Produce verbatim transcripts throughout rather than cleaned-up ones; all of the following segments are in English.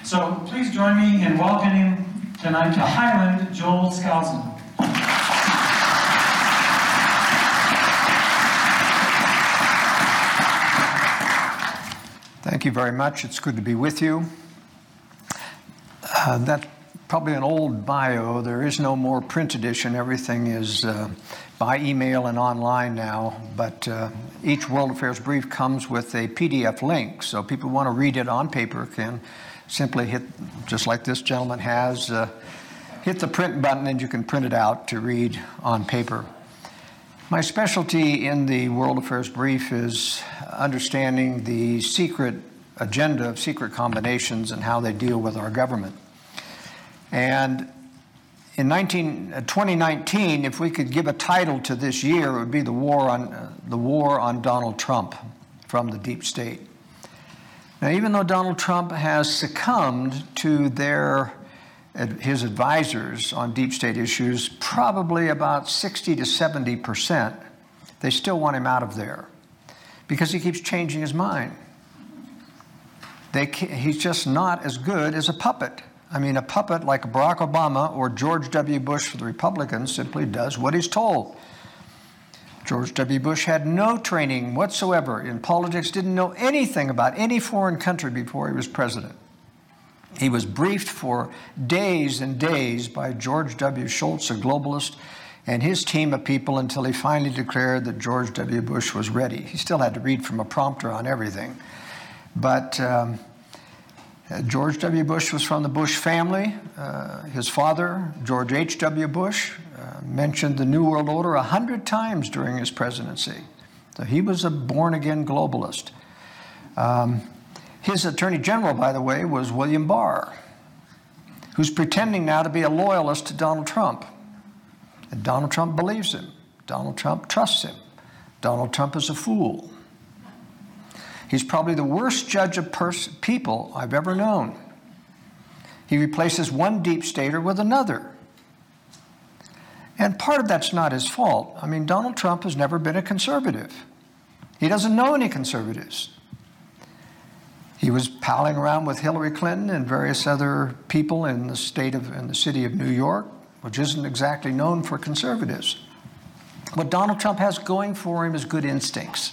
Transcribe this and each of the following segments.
So please join me in welcoming tonight to Highland, Joel Skousen. Thank you very much. It's good to be with you. Uh, that's probably an old bio. There is no more print edition. Everything is uh, by email and online now. But uh, each World Affairs Brief comes with a P D F link. So people who want to read it on paper can simply hit, just like this gentleman has, uh, hit the print button and you can print it out to read on paper. My specialty in the World Affairs Brief is understanding the secret agenda of secret combinations and how they deal with our government. And in twenty nineteen, if we could give a title to this year, it would be the war on uh, the war on Donald Trump from the deep state. Now, even though Donald Trump has succumbed to their his advisors on deep state issues, probably about sixty to seventy percent, they still want him out of there because he keeps changing his mind. They, he's just not as good as a puppet. I mean, a puppet like Barack Obama or George W. Bush for the Republicans simply does what he's told. George W. Bush had no training whatsoever in politics, didn't know anything about any foreign country before he was president. He was briefed for days and days by George W. Shultz, a globalist, and his team of people until he finally declared that George W. Bush was ready. He still had to read from a prompter on everything. But um, George W. Bush was from the Bush family. Uh, his father, George H W. Bush, uh, mentioned the New World Order a hundred times during his presidency. So he was a born-again globalist. Um, His attorney general, by the way, was William Barr, who's pretending now to be a loyalist to Donald Trump. And Donald Trump believes him. Donald Trump trusts him. Donald Trump is a fool. He's probably the worst judge of pers- people I've ever known. He replaces one deep stater with another. And part of that's not his fault. I mean, Donald Trump has never been a conservative. He doesn't know any conservatives. He was palling around with Hillary Clinton and various other people in the state of, in the city of New York, which isn't exactly known for conservatives. What Donald Trump has going for him is good instincts.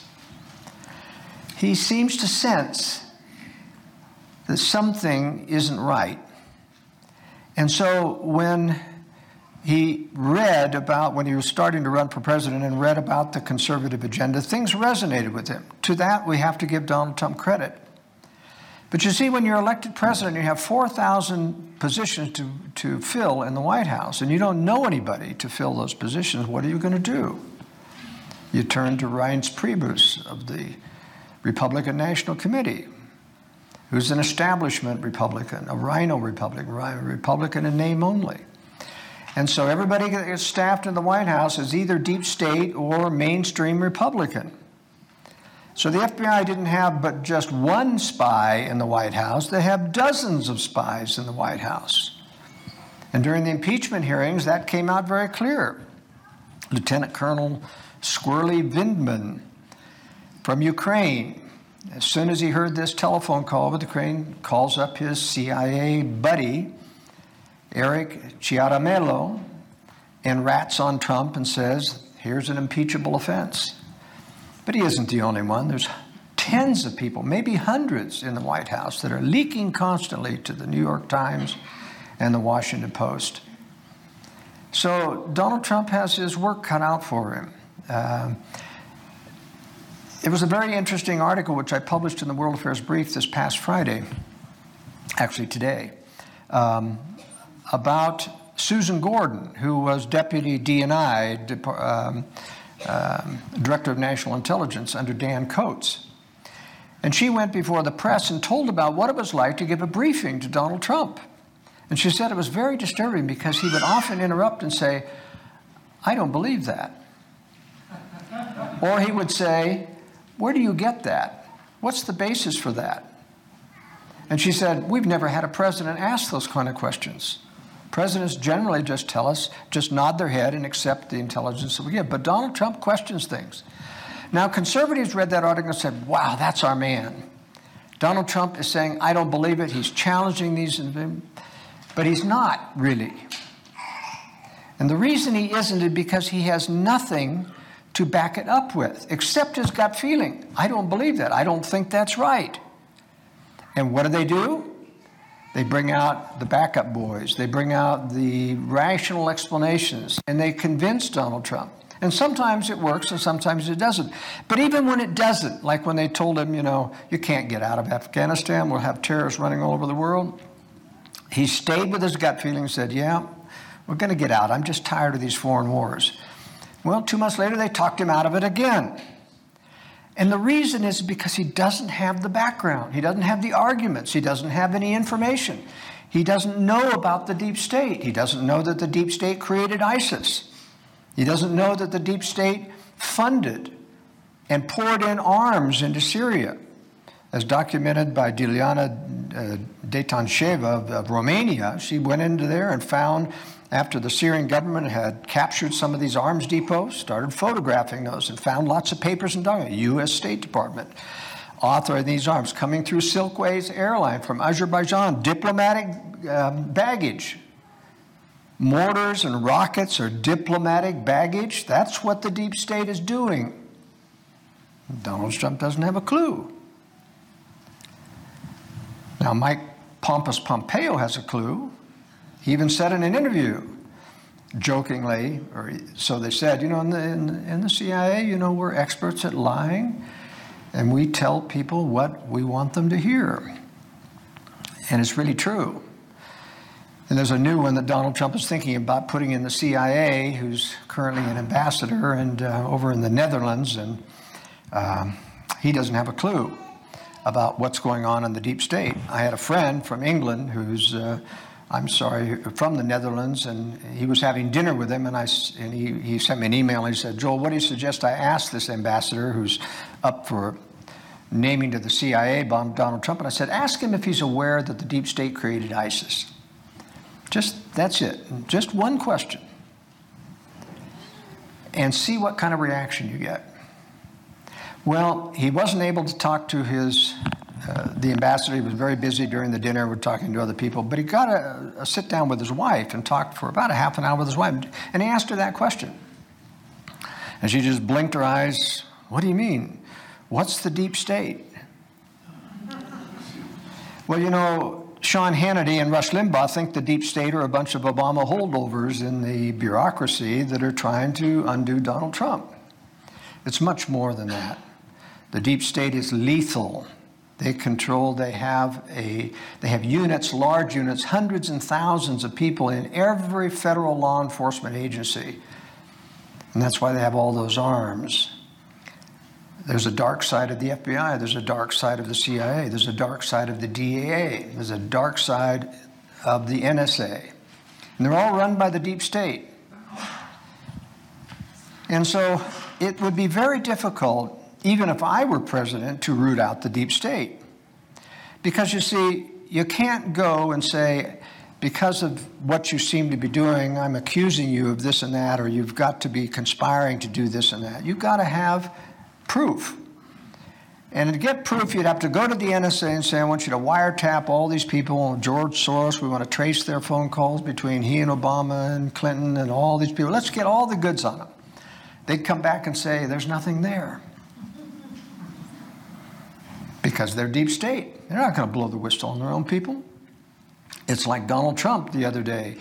He seems to sense that something isn't right. And so when he read about, when he was starting to run for president and read about the conservative agenda, things resonated with him. To that, we have to give Donald Trump credit. But you see, when you're elected president, you have four thousand positions to, to fill in the White House, and you don't know anybody to fill those positions. What are you going to do? You turn to Reince Priebus of the Republican National Committee, who's an establishment Republican, a Rhino Republican, a Republican in name only. And so everybody that gets staffed in the White House is either deep state or mainstream Republican. So the F B I didn't have but just one spy in the White House. They have dozens of spies in the White House. And during the impeachment hearings, that came out very clear. Lieutenant Colonel Squirrely Vindman from Ukraine, as soon as he heard this telephone call with Ukraine, calls up his C I A buddy, Eric Ciaramella, and rats on Trump and says, here's an impeachable offense. But he isn't the only one. There's tens of people, maybe hundreds in the White House that are leaking constantly to the New York Times and the Washington Post. So Donald Trump has his work cut out for him. Uh, it was a very interesting article which I published in the World Affairs Brief this past Friday, actually today, um, about Susan Gordon, who was Deputy D and I, um, Um, Director of National Intelligence under Dan Coates. And she went before the press and told about what it was like to give a briefing to Donald Trump. And she said it was very disturbing because he would often interrupt and say, I don't believe that. Or he would say, where do you get that? What's the basis for that? And she said, we've never had a president ask those kind of questions. Presidents generally just tell us, just nod their head and accept the intelligence that we give. But Donald Trump questions things. Now, conservatives read that article and said, wow, that's our man. Donald Trump is saying, I don't believe it. He's challenging these, but he's not really. And the reason he isn't is because he has nothing to back it up with, except his gut feeling. I don't believe that. I don't think that's right. And what do they do? They bring out the backup boys. They bring out the rational explanations, and they convince Donald Trump. And sometimes it works, and sometimes it doesn't. But even when it doesn't, like when they told him, you know, you can't get out of Afghanistan, we'll have terrorists running all over the world, he stayed with his gut feeling and said, yeah, we're going to get out. I'm just tired of these foreign wars. Well, two months later, they talked him out of it again. And the reason is because he doesn't have the background. He doesn't have the arguments. He doesn't have any information. He doesn't know about the deep state. He doesn't know that the deep state created ISIS. He doesn't know that the deep state funded and poured in arms into Syria, as documented by Diana uh, Detancheva of, of Romania. She went into there and found, after the Syrian government had captured some of these arms depots, started photographing those and found lots of papers and documents. U S State Department authoring these arms coming through Silkways airline from Azerbaijan, diplomatic um, baggage. Mortars and rockets are diplomatic baggage. That's what the deep state is doing. Donald Trump doesn't have a clue. Now, Mike Pompous Pompeo has a clue. He even said in an interview, jokingly, or so they said, you know, in the, in, in the C I A, you know, we're experts at lying, and we tell people what we want them to hear. And it's really true. And there's a new one that Donald Trump is thinking about putting in the C I A, who's currently an ambassador and uh, over in the Netherlands, and um, he doesn't have a clue about what's going on in the deep state. I had a friend from England who's uh, I'm sorry, from the Netherlands, and he was having dinner with him, and I and he, he sent me an email, and he said, Joel, what do you suggest I ask this ambassador who's up for naming to the C I A bomb Donald Trump? And I said, ask him if he's aware that the deep state created ISIS. Just, that's it. Just one question. And see what kind of reaction you get. Well, he wasn't able to talk to his Uh, the ambassador. He was very busy during the dinner. We're talking to other people, but he got a, a sit down with his wife and talked for about a half an hour with his wife, and he asked her that question. And she just blinked her eyes. What do you mean? What's the deep state? Well, you know, Sean Hannity and Rush Limbaugh think the deep state are a bunch of Obama holdovers in the bureaucracy that are trying to undo Donald Trump. It's much more than that. The deep state is lethal. They control, they have a, they have units, large units, hundreds and thousands of people in every federal law enforcement agency. And that's why they have all those arms. There's a dark side of the F B I. There's a dark side of the C I A. There's a dark side of the D E A. There's a dark side of the N S A. And they're all run by the deep state. And so it would be very difficult, even if I were president, to root out the deep state. Because you see, you can't go and say, because of what you seem to be doing, I'm accusing you of this and that, or you've got to be conspiring to do this and that. You've got to have proof. And to get proof, you'd have to go to the N S A and say, I want you to wiretap all these people, George Soros, we want to trace their phone calls between he and Obama and Clinton and all these people. Let's get all the goods on them. They'd come back and say, there's nothing there. Because they're deep state. They're not going to blow the whistle on their own people. It's like Donald Trump the other day.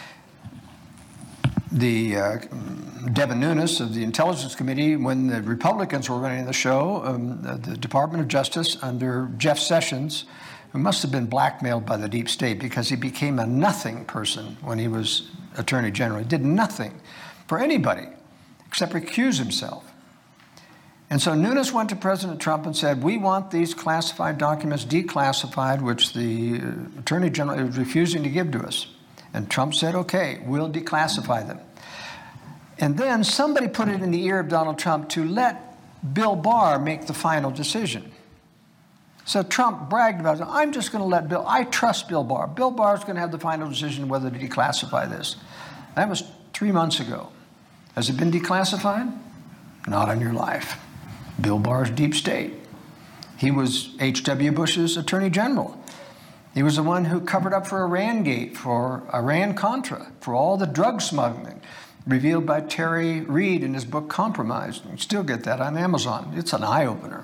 The uh, Devin Nunes of the Intelligence Committee, when the Republicans were running the show, um, the, the Department of Justice under Jeff Sessions, who must have been blackmailed by the deep state because he became a nothing person when he was Attorney General. He did nothing for anybody except recuse himself. And so Nunes went to President Trump and said, we want these classified documents declassified, which the Attorney General is refusing to give to us. And Trump said, okay, we'll declassify them. And then somebody put it in the ear of Donald Trump to let Bill Barr make the final decision. So Trump bragged about it. I'm just going to let Bill, I trust Bill Barr. Bill Barr's going to have the final decision whether to declassify this. That was three months ago. Has it been declassified? Not in your life. Bill Barr's deep state. He was H W Bush's attorney general. He was the one who covered up for Iran-gate, for Iran-Contra, for all the drug smuggling revealed by Terry Reid in his book Compromised. You can still get that on Amazon. It's an eye-opener.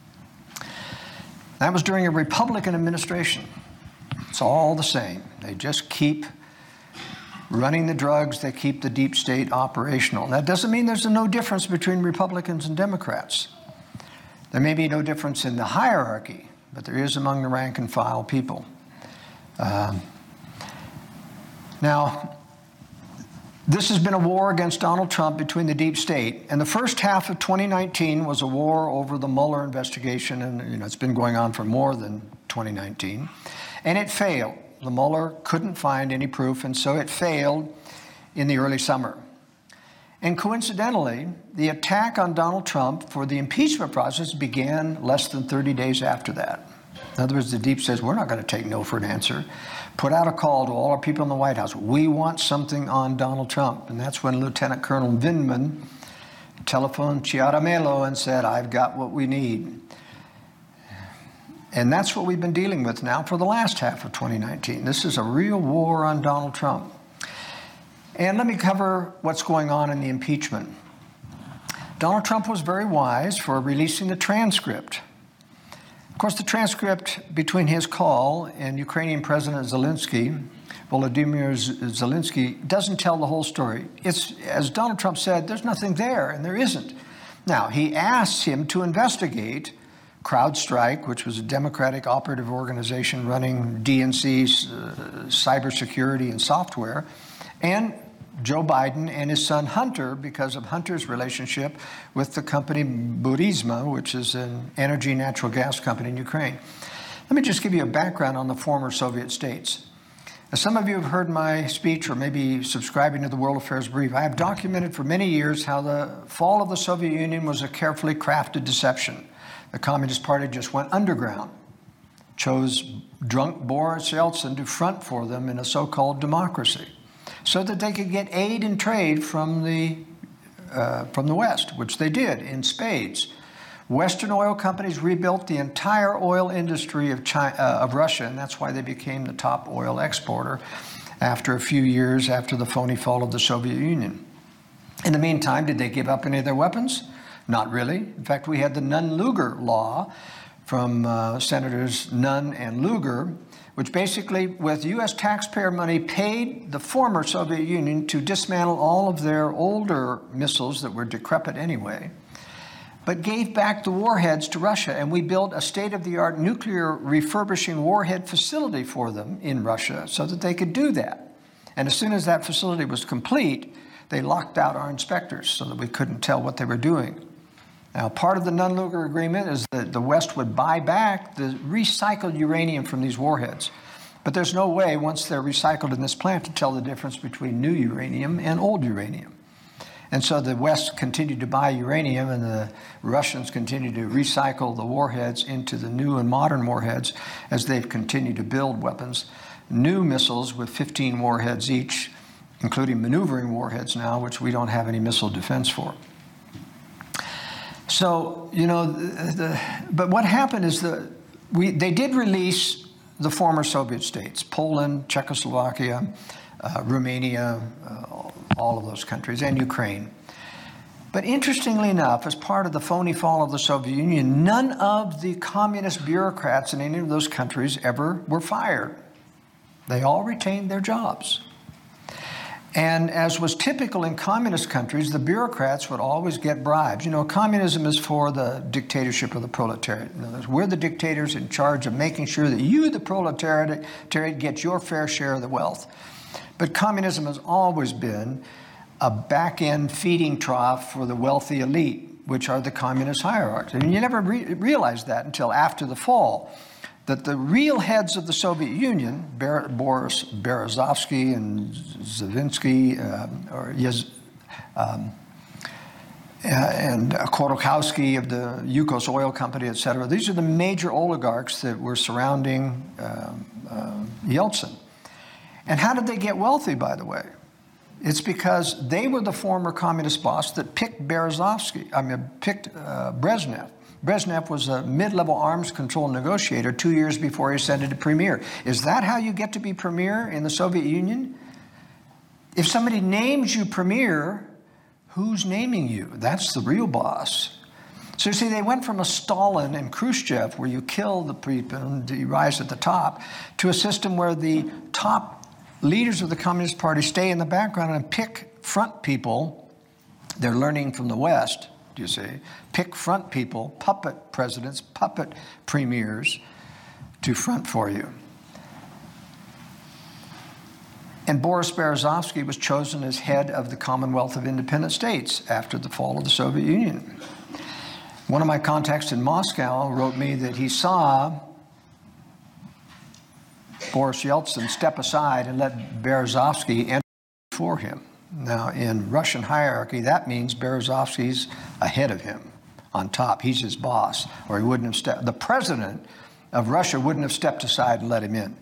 That was during a Republican administration. It's all the same. They just keep running the drugs. They keep the deep state operational. That doesn't mean there's no difference between Republicans and Democrats. There may be no difference in the hierarchy, but there is among the rank and file people. Um, now, this has been a war against Donald Trump between the deep state, and the first half of twenty nineteen was a war over the Mueller investigation, and you know, it's been going on for more than twenty nineteen, and it failed. The Mueller couldn't find any proof, and so it failed in the early summer. And coincidentally, the attack on Donald Trump for the impeachment process began less than thirty days after that. In other words, the deep says, we're not going to take no for an answer. Put out a call to all our people in the White House. We want something on Donald Trump. And that's when Lieutenant Colonel Vindman telephoned Ciaramella and said, I've got what we need. And that's what we've been dealing with now for the last half of twenty nineteen. This is a real war on Donald Trump. And let me cover what's going on in the impeachment. Donald Trump was very wise for releasing the transcript. Of course, the transcript between his call and Ukrainian President Zelensky, Volodymyr Zelensky, doesn't tell the whole story. It's, as Donald Trump said, there's nothing there, and there isn't. Now, he asks him to investigate CrowdStrike, which was a Democratic operative organization running D N C's uh, cybersecurity and software, and Joe Biden and his son Hunter, because of Hunter's relationship with the company Burisma, which is an energy natural gas company in Ukraine. Let me just give you a background on the former Soviet states. As some of you have heard my speech or maybe subscribing to the World Affairs Brief, I have documented for many years how the fall of the Soviet Union was a carefully crafted deception. The Communist Party just went underground, chose drunk Boris Yeltsin to front for them in a so-called democracy, so that they could get aid and trade from the, uh, from the West, which they did in spades. Western oil companies rebuilt the entire oil industry of, China, uh, of Russia, and that's why they became the top oil exporter after a few years after the phony fall of the Soviet Union. In the meantime, did they give up any of their weapons? Not really. In fact, we had the Nunn-Lugar law from uh, Senators Nunn and Lugar, which basically, with U S taxpayer money, paid the former Soviet Union to dismantle all of their older missiles that were decrepit anyway, but gave back the warheads to Russia. And we built a state-of-the-art nuclear refurbishing warhead facility for them in Russia so that they could do that. And as soon as that facility was complete, they locked out our inspectors so that we couldn't tell what they were doing. Now, part of the Nunn-Lugar agreement is that the West would buy back the recycled uranium from these warheads. But there's no way, once they're recycled in this plant, to tell the difference between new uranium and old uranium. And so the West continued to buy uranium, and the Russians continued to recycle the warheads into the new and modern warheads as they've continued to build weapons. New missiles with fifteen warheads each, including maneuvering warheads now, which we don't have any missile defense for. So, you know, the, the, but what happened is that we, they did release the former Soviet states, Poland, Czechoslovakia, uh, Romania, uh, all of those countries, and Ukraine. But interestingly enough, as part of the phony fall of the Soviet Union, none of the communist bureaucrats in any of those countries ever were fired. They all retained their jobs. And as was typical in communist countries, the bureaucrats would always get bribes. You know, communism is for the dictatorship of the proletariat. In other words, we're the dictators in charge of making sure that you, the proletariat, get your fair share of the wealth. But communism has always been a back-end feeding trough for the wealthy elite, which are the communist hierarchs. And you never re realized that until after the fall, that the real heads of the Soviet Union, Ber Boris Berezovsky and Zvinsky, uh, or Yez, um, and Khodorkovsky of the Yukos Oil Company, et cetera. These are the major oligarchs that were surrounding uh, uh, Yeltsin. And how did they get wealthy, by the way? It's because they were the former communist boss that picked Berezovsky, I mean, picked uh, Brezhnev. Brezhnev was a mid-level arms control negotiator two years before he ascended to premier. Is that how you get to be premier in the Soviet Union? If somebody names you premier, who's naming you? That's the real boss. So you see, they went from a Stalin and Khrushchev, where you kill the people and you rise at the top, to a system where the top leaders of the Communist Party stay in the background and pick front people. They're learning from the West, you see, pick front people, puppet presidents, puppet premiers to front for you. And Boris Berezovsky was chosen as head of the Commonwealth of Independent States after the fall of the Soviet Union. One of my contacts in Moscow wrote me that he saw Boris Yeltsin step aside and let Berezovsky enter for him. Now, in Russian hierarchy, that means Berezovsky's ahead of him, on top. He's his boss, or he wouldn't have stepped. The president of Russia wouldn't have stepped aside and let him in.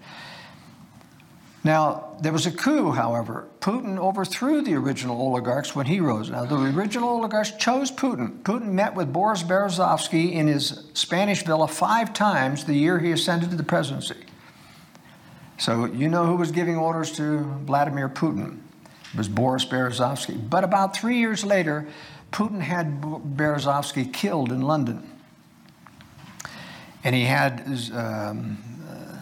Now, there was a coup, however. Putin overthrew the original oligarchs when he rose. Now, the original oligarchs chose Putin. Putin met with Boris Berezovsky in his Spanish villa five times the year he ascended to the presidency. So you know who was giving orders to Vladimir Putin? It was Boris Berezovsky. But about three years later, Putin had Berezovsky killed in London. And he had um, uh,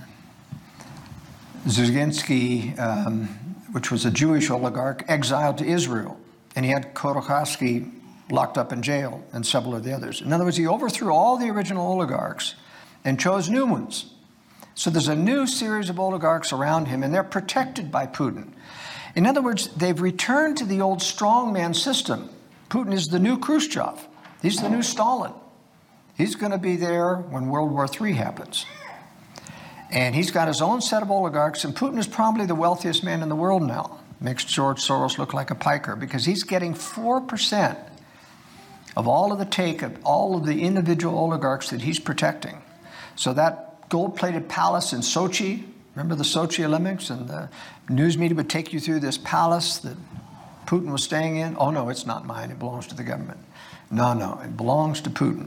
Dzerzhinsky, um, which was a Jewish oligarch, exiled to Israel. And he had Khodorkovsky locked up in jail, and several of the others. In other words, he overthrew all the original oligarchs and chose new ones. So there's a new series of oligarchs around him, and they're protected by Putin. In other words, they've returned to the old strongman system. Putin is the new Khrushchev. He's the new Stalin. He's going to be there when World War Three happens. And he's got his own set of oligarchs, and Putin is probably the wealthiest man in the world now. Makes George Soros look like a piker, because he's getting four percent of all of the take of all of the individual oligarchs that he's protecting. So that gold-plated palace in Sochi, remember the Sochi Olympics, and the news media would take you through this palace that Putin was staying in. Oh, no, it's not mine. It belongs to the government. No, no, it belongs to Putin.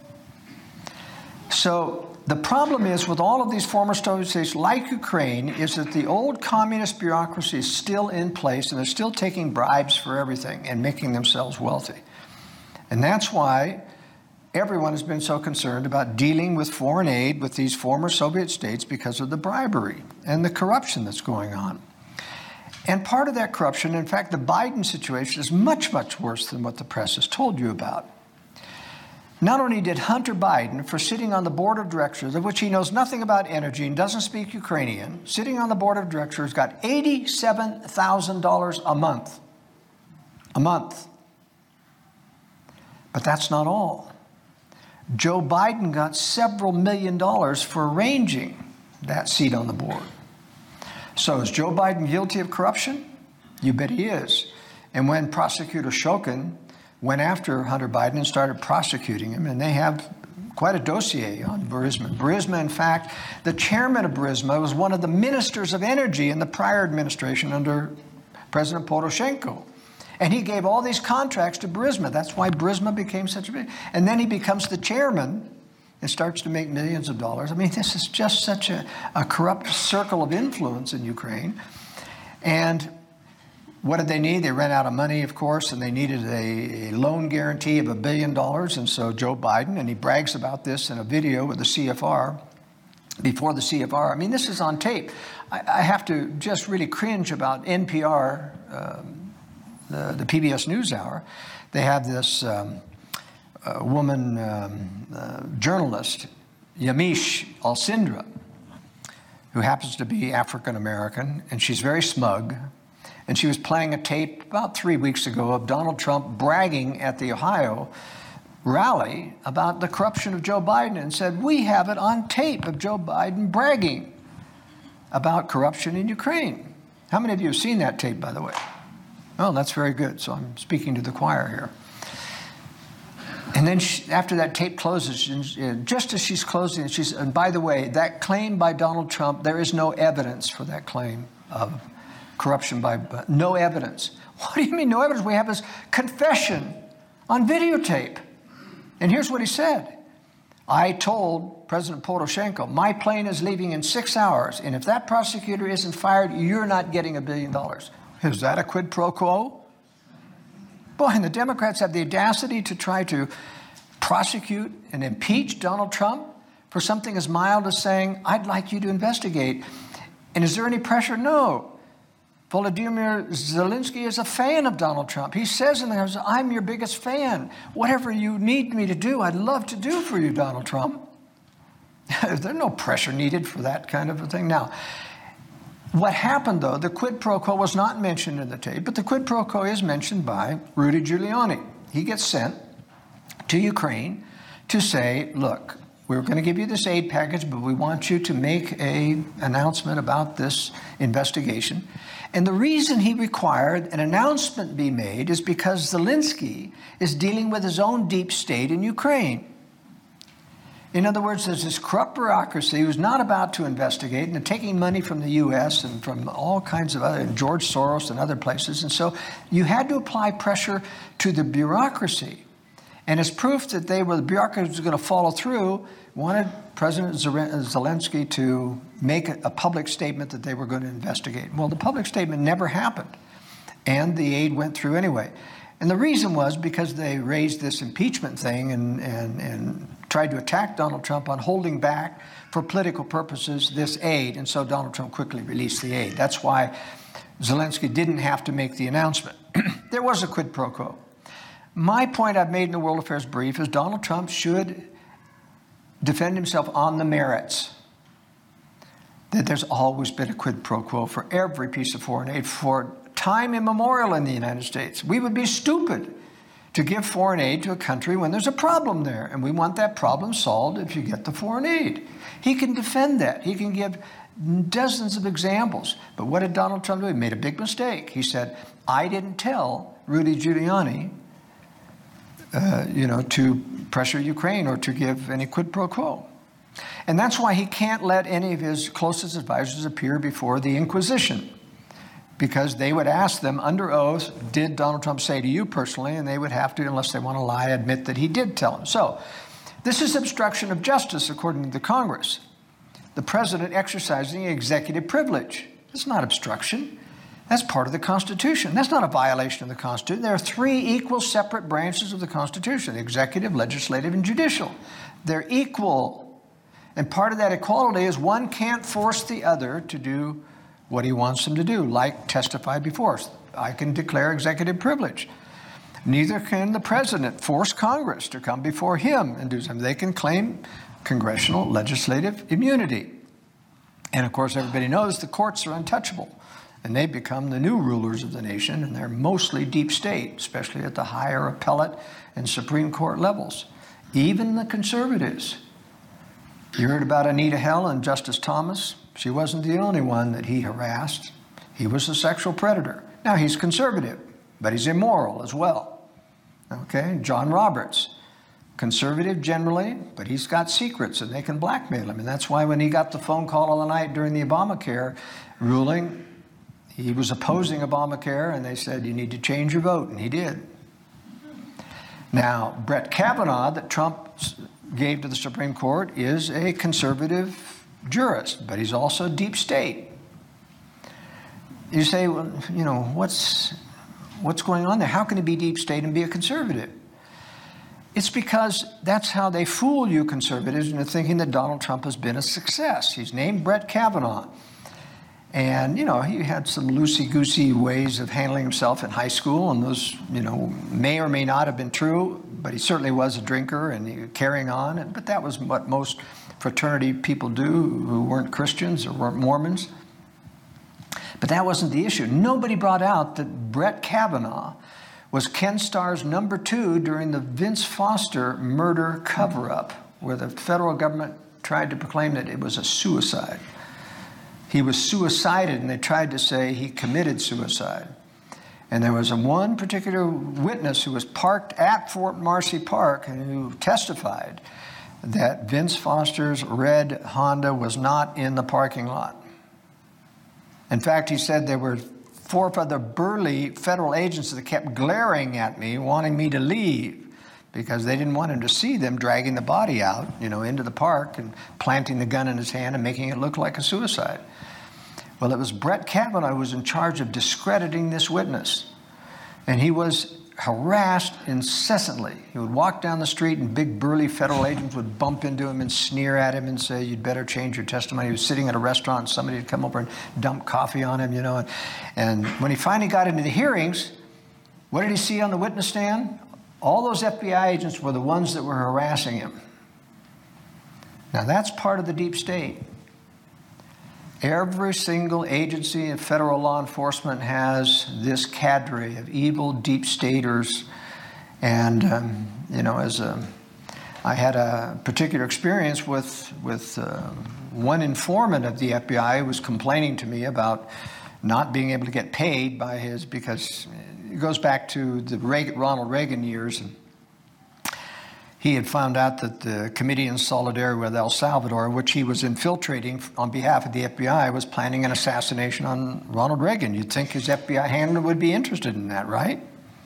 So the problem is with all of these former Soviet states, like Ukraine, is that the old communist bureaucracy is still in place, and they're still taking bribes for everything and making themselves wealthy. And that's why everyone has been so concerned about dealing with foreign aid with these former Soviet states because of the bribery and the corruption that's going on. And part of that corruption, in fact, the Biden situation is much, much worse than what the press has told you about. Not only did Hunter Biden, for sitting on the board of directors, of which he knows nothing about energy and doesn't speak Ukrainian, sitting on the board of directors, got eighty-seven thousand dollars a month. A month. But that's not all. Joe Biden got several million dollars for arranging that seat on the board. So is Joe Biden guilty of corruption? You bet he is. And when prosecutor Shokin went after Hunter Biden and started prosecuting him, and they have quite a dossier on Burisma. Burisma, in fact, the chairman of Burisma was one of the ministers of energy in the prior administration under President Poroshenko. And he gave all these contracts to Burisma. That's why Burisma became such a big... And then he becomes the chairman and starts to make millions of dollars. I mean, this is just such a, a corrupt circle of influence in Ukraine. And what did they need? They ran out of money, of course, and they needed a, a loan guarantee of a billion dollars. And so Joe Biden, and he brags about this in a video with the C F R, before the C F R. I mean, this is on tape. I, I have to just really cringe about N P R, um, The, the P B S NewsHour. They have this um, uh, woman um, uh, journalist, Yamiche Alcindra, who happens to be African-American, and she's very smug. And she was playing a tape about three weeks ago of Donald Trump bragging at the Ohio rally about the corruption of Joe Biden, and said, we have it on tape of Joe Biden bragging about corruption in Ukraine. How many of you have seen that tape, by the way? Oh, that's very good. So I'm speaking to the choir here. And then she, after that tape closes, just as she's closing, she's, and by the way, that claim by Donald Trump, there is no evidence for that claim of corruption by, no evidence. What do you mean no evidence? We have his confession on videotape. And here's what he said. I told President Poroshenko, my plane is leaving in six hours, and if that prosecutor isn't fired, you're not getting a billion dollars. Is that a quid pro quo? Boy, and the Democrats have the audacity to try to prosecute and impeach Donald Trump for something as mild as saying, I'd like you to investigate. And is there any pressure? No. Volodymyr Zelensky is a fan of Donald Trump. He says in there, I'm your biggest fan. Whatever you need me to do, I'd love to do for you, Donald Trump. There's no pressure needed for that kind of a thing. Now, what happened, though, the quid pro quo was not mentioned in the tape, but the quid pro quo is mentioned by Rudy Giuliani. He gets sent to Ukraine to say, look, we're going to give you this aid package, but we want you to make an announcement about this investigation. And the reason he required an announcement be made is because Zelensky is dealing with his own deep state in Ukraine. In other words, there's this corrupt bureaucracy who's not about to investigate, and they're taking money from the U S and from all kinds of other, and George Soros and other places. And so you had to apply pressure to the bureaucracy. And as proof that they were, the bureaucracy was going to follow through, wanted President Zelensky to make a public statement that they were going to investigate. Well, the public statement never happened, and the aid went through anyway. And the reason was because they raised this impeachment thing and, and, and tried to attack Donald Trump on holding back, for political purposes, this aid. And so Donald Trump quickly released the aid. That's why Zelensky didn't have to make the announcement. There was a quid pro quo. My point I've made in the World Affairs Brief is Donald Trump should defend himself on the merits. That there's always been a quid pro quo for every piece of foreign aid for time immemorial in the United States. We would be stupid to give foreign aid to a country when there's a problem there, and we want that problem solved if you get the foreign aid. He can defend that. He can give dozens of examples. But what did Donald Trump do? He made a big mistake. He said, I didn't tell Rudy Giuliani Uh, you know, to pressure Ukraine or to give any quid pro quo. And that's why he can't let any of his closest advisors appear before the Inquisition, because they would ask them under oath, did Donald Trump say to you personally? And they would have to, unless they want to lie, admit that he did tell them. So this is obstruction of justice, according to the Congress. The president exercising executive privilege. It's not obstruction. That's part of the Constitution. That's not a violation of the Constitution. There are three equal separate branches of the Constitution: the executive, legislative, and judicial. They're equal. And part of that equality is one can't force the other to do what he wants them to do, like testify before us. I can declare executive privilege. Neither can the president force Congress to come before him and do something. They can claim congressional legislative immunity. And of course, everybody knows the courts are untouchable. And they become the new rulers of the nation, and they're mostly deep state, especially at the higher appellate and Supreme Court levels. Even the conservatives. You heard about Anita Hill and Justice Thomas. She wasn't the only one that he harassed. He was a sexual predator. Now, he's conservative, but he's immoral as well. Okay, John Roberts, conservative generally, but he's got secrets, and they can blackmail him. And that's why when he got the phone call of the night during the Obamacare ruling, he was opposing Obamacare, and they said, you need to change your vote, and he did. Now, Brett Kavanaugh, that Trump gave to the Supreme Court, is a conservative jurist, but he's also deep state. You say, well, you know, what's, what's going on there? How can he be deep state and be a conservative? It's because that's how they fool you conservatives into thinking that Donald Trump has been a success. He's named Brett Kavanaugh. And, you know, he had some loosey-goosey ways of handling himself in high school, and those, you know, may or may not have been true, but he certainly was a drinker and he, carrying on. But that was what most fraternity people do who weren't Christians or weren't Mormons. But that wasn't the issue. Nobody brought out that Brett Kavanaugh was Ken Starr's number two during the Vince Foster murder cover-up, where the federal government tried to proclaim that it was a suicide. He was suicided, and they tried to say he committed suicide. And there was a one particular witness who was parked at Fort Marcy Park and who testified that Vince Foster's red Honda was not in the parking lot. In fact, he said there were four other burly federal agents that kept glaring at me, wanting me to leave, because they didn't want him to see them dragging the body out, you know, into the park and planting the gun in his hand and making it look like a suicide. Well, it was Brett Kavanaugh who was in charge of discrediting this witness. And he was harassed incessantly. He would walk down the street and big burly federal agents would bump into him and sneer at him and say, you'd better change your testimony. He was sitting at a restaurant and somebody would come over and dump coffee on him, you know. And, and when he finally got into the hearings, what did he see on the witness stand? All those F B I agents were the ones that were harassing him. Now that's part of the deep state. Every single agency of federal law enforcement has this cadre of evil deep staters. And, um, you know, as a, I had a particular experience with, with uh, one informant of the F B I who was complaining to me about not being able to get paid by his, because it goes back to the Reagan, Ronald Reagan years. And he had found out that the Committee in Solidarity with El Salvador, which he was infiltrating on behalf of the F B I, was planning an assassination on Ronald Reagan. You'd think his F B I handler would be interested in that, right?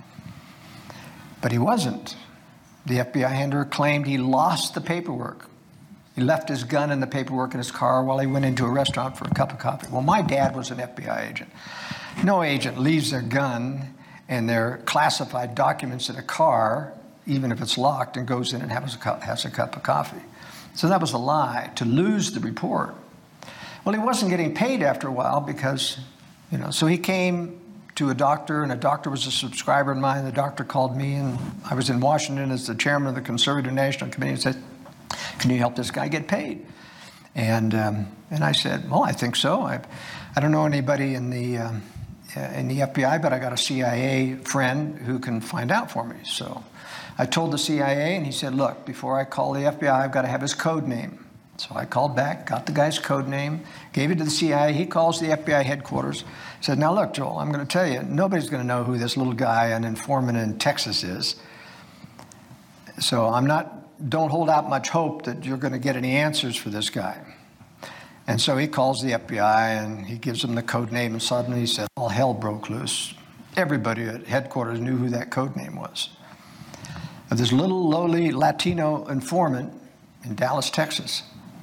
But he wasn't. The F B I handler claimed he lost the paperwork. He left his gun and the paperwork in his car while he went into a restaurant for a cup of coffee. Well, my dad was an F B I agent. No agent leaves their gun and their classified documents in a car, even if it's locked, and goes in and has a cup, has a cup of coffee. So that was a lie, to lose the report. Well, he wasn't getting paid after a while because, you know, so he came to a doctor, and a doctor was a subscriber of mine. The doctor called me, and I was in Washington as the chairman of the Conservative National Committee, and said, can you help this guy get paid? And um, and I said, well, I think so. I, I don't know anybody in the, um, in the F B I, but I got a C I A friend who can find out for me. So I told the C I A, and he said, look, before I call the F B I, I've got to have his code name. So I called back, got the guy's code name, gave it to the C I A. He calls the F B I headquarters, said, now look, Joel, I'm going to tell you, nobody's going to know who this little guy, an informant in Texas is. So I'm not, don't hold out much hope that you're going to get any answers for this guy. And so he calls the F B I, and he gives them the code name, and suddenly he said, all hell broke loose. Everybody at headquarters knew who that code name was. Of this little lowly Latino informant in Dallas, Texas.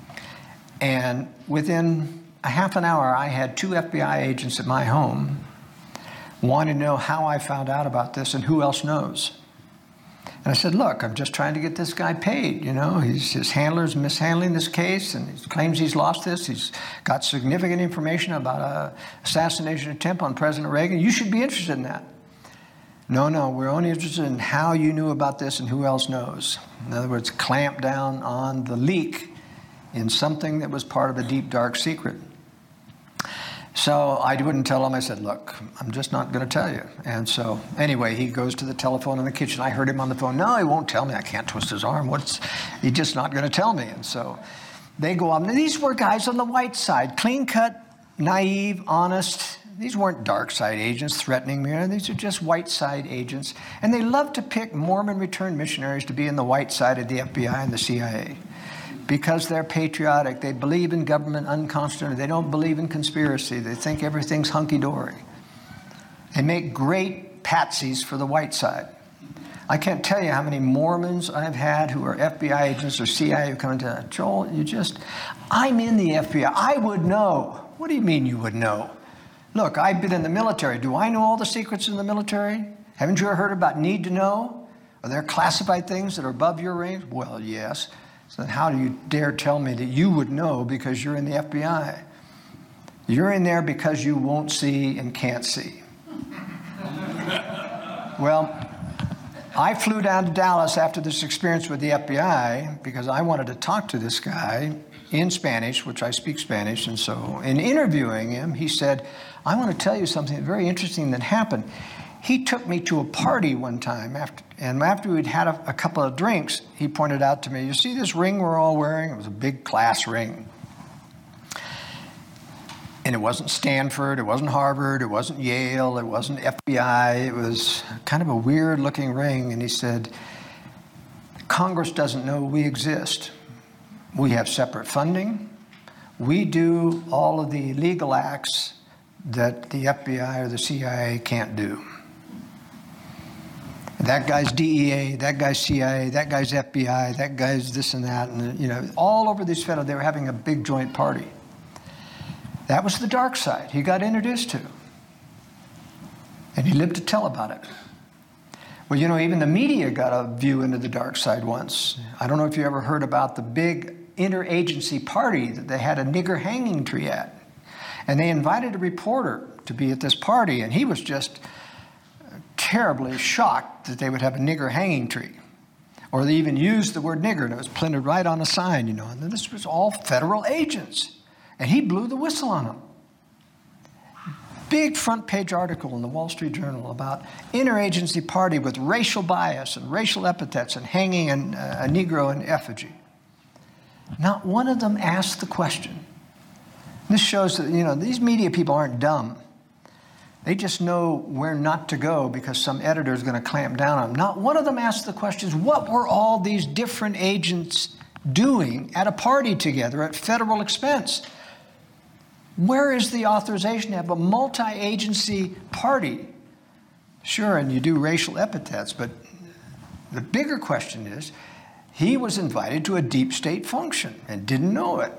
And within a half an hour, I had two F B I agents at my home wanting to know how I found out about this and who else knows. And I said, look, I'm just trying to get this guy paid. You know, he's, his handler's mishandling this case, and he claims he's lost this. He's got significant information about an assassination attempt on President Reagan. You should be interested in that. No, no, we're only interested in how you knew about this and who else knows. In other words, clamp down on the leak in something that was part of a deep, dark secret. So I wouldn't tell him. I said, look, I'm just not going to tell you. And so anyway, he goes to the telephone in the kitchen. I heard him on the phone. No, he won't tell me. I can't twist his arm. What's, he's just not going to tell me. And so they go on. These were guys on the white side, clean-cut, naive, honest. These weren't dark side agents threatening me. These are just white side agents. And they love to pick Mormon returned missionaries to be in the white side of the F B I and the C I A because they're patriotic. They believe in government unconstitutional. They don't believe in conspiracy. They think everything's hunky-dory. They make great patsies for the white side. I can't tell you how many Mormons I've had who are F B I agents or C I A who come into, Joel, you just, I'm in the F B I. I would know. What do you mean you would know? Look, I've been in the military. Do I know all the secrets in the military? Haven't you ever heard about need to know? Are there classified things that are above your range? Well, yes. So then how do you dare tell me that you would know because you're in the F B I? You're in there because you won't see and can't see. Well, I flew down to Dallas after this experience with the F B I because I wanted to talk to this guy in Spanish, which I speak Spanish. And so in interviewing him, he said, I want to tell you something very interesting that happened. He took me to a party one time, after, and after we'd had a, a couple of drinks, he pointed out to me, you see this ring we're all wearing? It was a big class ring. And it wasn't Stanford, it wasn't Harvard, it wasn't Yale, it wasn't F B I. It was kind of a weird looking ring. And he said, Congress doesn't know we exist. We have separate funding. We do all of the legal acts that the F B I or the C I A can't do. that guy's D E A, that guy's C I A, that guy's F B I, that guy's this and that, and you know, all over these federal, they were having a big joint party. That was the dark side he got introduced to. And he lived to tell about it. Well, you know, even the media got a view into the dark side once. I don't know if you ever heard about the big interagency party that they had a nigger hanging tree at. And they invited a reporter to be at this party, and he was just terribly shocked that they would have a nigger hanging tree. Or they even used the word nigger, and it was printed right on a sign, you know. And this was all federal agents. And he blew the whistle on them. Big front page article in the Wall Street Journal about interagency party with racial bias and racial epithets and hanging an, uh, a Negro in effigy. Not one of them asked the question. This shows that, you know, these media people aren't dumb. They just know where not to go because some editor is going to clamp down on them. Not one of them asked the questions, what were all these different agents doing at a party together at federal expense? Where is the authorization to have a multi-agency party? Sure, and you do racial epithets, but the bigger question is, he was invited to a deep state function and didn't know it.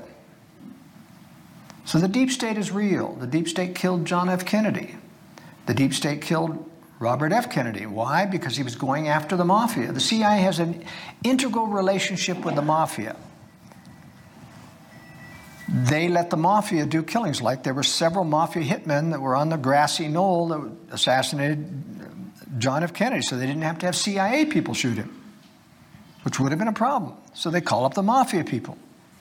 So the deep state is real. The deep state killed John F. Kennedy. The deep state killed Robert F. Kennedy. Why? Because he was going after the mafia. The C I A has an integral relationship with the mafia. They let the mafia do killings. Like there were several mafia hitmen that were on the grassy knoll that assassinated John F. Kennedy, so they didn't have to have C I A people shoot him, which would have been a problem. So they call up the mafia people.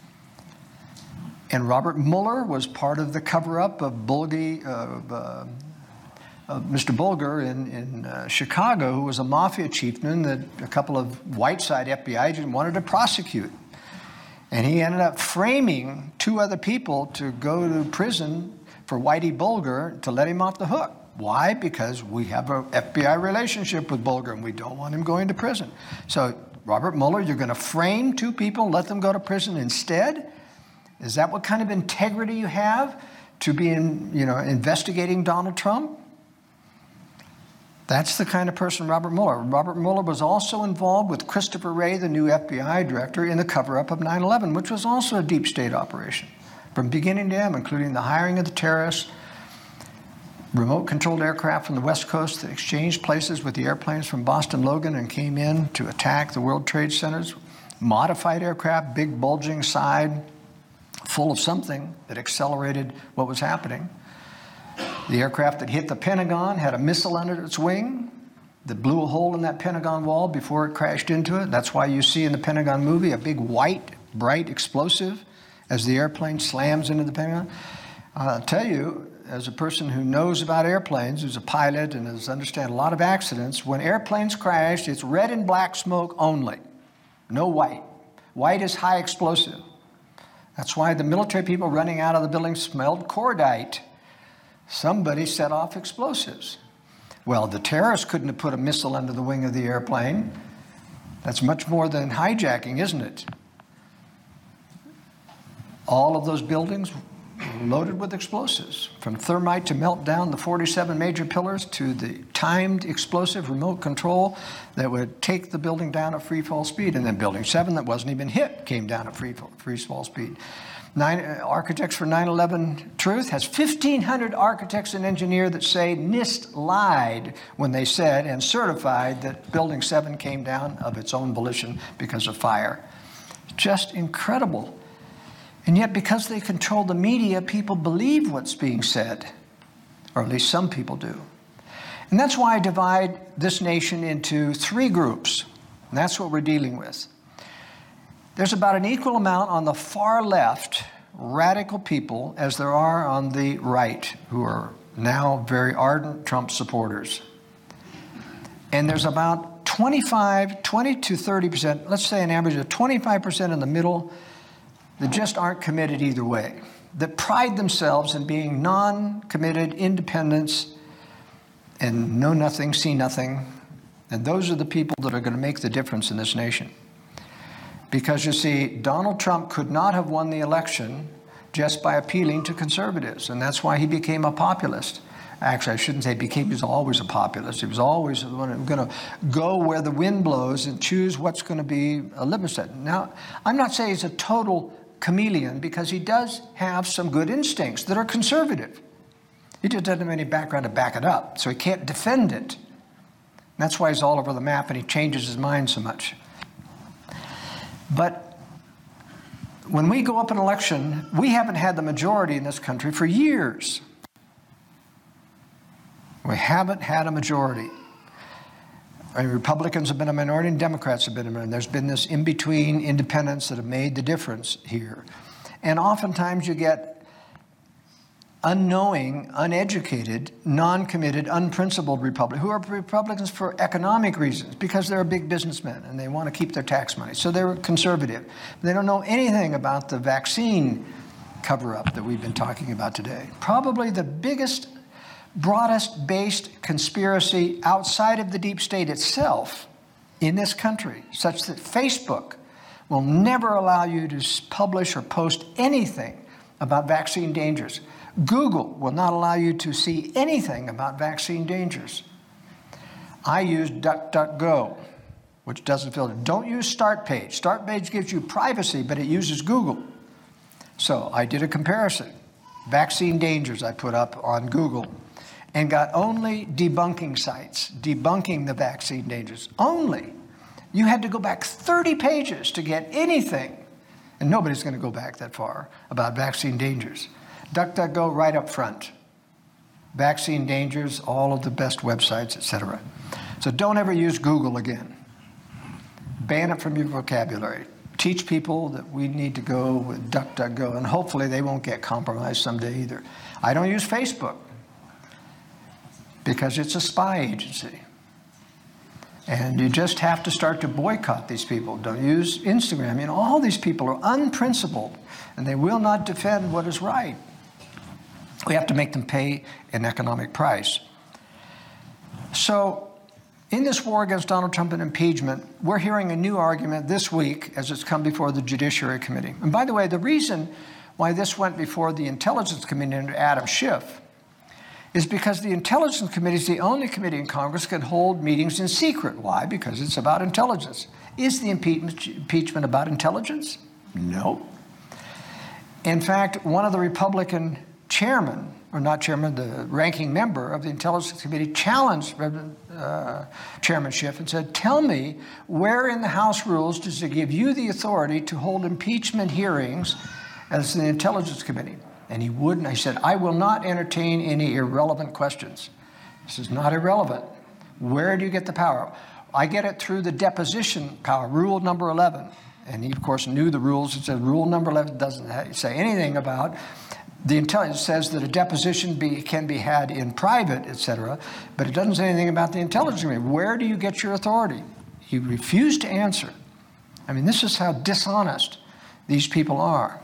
And Robert Mueller was part of the cover-up of Bulgi, of, uh, of Mister Bulger in, in uh, Chicago, who was a mafia chieftain that a couple of white-side F B I agents wanted to prosecute. And he ended up framing two other people to go to prison for Whitey Bulger to let him off the hook. Why? Because we have an F B I relationship with Bulger and we don't want him going to prison. So, Robert Mueller, you're going to frame two people and let them go to prison instead? Is that what kind of integrity you have to be in, you know, investigating Donald Trump? That's the kind of person Robert Mueller. Robert Mueller was also involved with Christopher Wray, the new F B I director, in the cover-up of nine eleven, which was also a deep state operation. From beginning to end, including the hiring of the terrorists, remote-controlled aircraft from the West Coast that exchanged places with the airplanes from Boston Logan and came in to attack the World Trade Centers, modified aircraft, big bulging side, full of something that accelerated what was happening. The aircraft that hit the Pentagon had a missile under its wing that blew a hole in that Pentagon wall before it crashed into it. That's why you see in the Pentagon movie a big white, bright explosive as the airplane slams into the Pentagon. I'll tell you, as a person who knows about airplanes, who's a pilot and has understand a lot of accidents, when airplanes crash, it's red and black smoke only, no white. White is high explosive. That's why the military people running out of the building smelled cordite. Somebody set off explosives. Well, the terrorists couldn't have put a missile under the wing of the airplane. That's much more than hijacking, isn't it? All of those buildings loaded with explosives, from thermite to melt down the forty-seven major pillars to the timed explosive remote control that would take the building down at free fall speed. And then building seven that wasn't even hit came down at free fall, free fall speed. Nine, uh, Architects for nine eleven Truth has fifteen hundred architects and engineers that say NIST lied when they said and certified that Building seven came down of its own volition because of fire. Just incredible. And yet, because they control the media, people believe what's being said, or at least some people do. And that's why I divide this nation into three groups, and that's what we're dealing with. There's about an equal amount on the far left, radical people, as there are on the right, who are now very ardent Trump supporters. And there's about twenty-five, twenty to thirty percent, let's say an average of twenty-five percent in the middle, that just aren't committed either way, that pride themselves in being non-committed independents and know nothing, see nothing. And those are the people that are going to make the difference in this nation. Because you see, Donald Trump could not have won the election just by appealing to conservatives, and that's why he became a populist. Actually, I shouldn't say became, he was always a populist. He was always going to go where the wind blows and choose what's going to be a liberty. Now, I'm not saying he's a total chameleon, because he does have some good instincts that are conservative. He just doesn't have any background to back it up, so he can't defend it. That's why he's all over the map and he changes his mind so much. But when we go up an election, we haven't had the majority in this country for years. We haven't had a majority. I mean, Republicans have been a minority and Democrats have been a minority. There's been this in-between independents that have made the difference here. And oftentimes you get unknowing, uneducated, non-committed, unprincipled Republicans who are Republicans for economic reasons, because they're big businessmen and they want to keep their tax money. So they're conservative. They don't know anything about the vaccine cover-up that we've been talking about today. Probably the biggest, broadest based conspiracy outside of the deep state itself in this country, such that Facebook will never allow you to publish or post anything about vaccine dangers. Google will not allow you to see anything about vaccine dangers. I use DuckDuckGo, which doesn't filter. Don't use StartPage. StartPage gives you privacy, but it uses Google. So I did a comparison. Vaccine dangers I put up on Google, and got only debunking sites, debunking the vaccine dangers. Only. You had to go back thirty pages to get anything, and nobody's going to go back that far, about vaccine dangers. DuckDuckGo right up front. Vaccine dangers, all of the best websites, et cetera. So don't ever use Google again. Ban it from your vocabulary. Teach people that we need to go with DuckDuckGo, and hopefully they won't get compromised someday either. I don't use Facebook, because it's a spy agency. And you just have to start to boycott these people. Don't use Instagram. You know, all these people are unprincipled, and they will not defend what is right. We have to make them pay an economic price. So in this war against Donald Trump and impeachment, we're hearing a new argument this week as it's come before the Judiciary Committee. And by the way, the reason why this went before the Intelligence Committee under Adam Schiff is because the Intelligence Committee is the only committee in Congress that can hold meetings in secret. Why? Because it's about intelligence. Is the impeachment about intelligence? No. In fact, one of the Republican chairmen, or not chairman, the ranking member of the Intelligence Committee challenged uh, Chairman Schiff and said, tell me where in the House rules does it give you the authority to hold impeachment hearings as the Intelligence Committee? And he wouldn't. I said, I will not entertain any irrelevant questions. This is not irrelevant. Where do you get the power? I get it through the deposition power, rule number eleven. And he, of course, knew the rules. It said rule number eleven doesn't say anything about the intelligence. It says that a deposition be, can be had in private, et cetera, but it doesn't say anything about the intelligence committee. Where do you get your authority? He refused to answer. I mean, this is how dishonest these people are.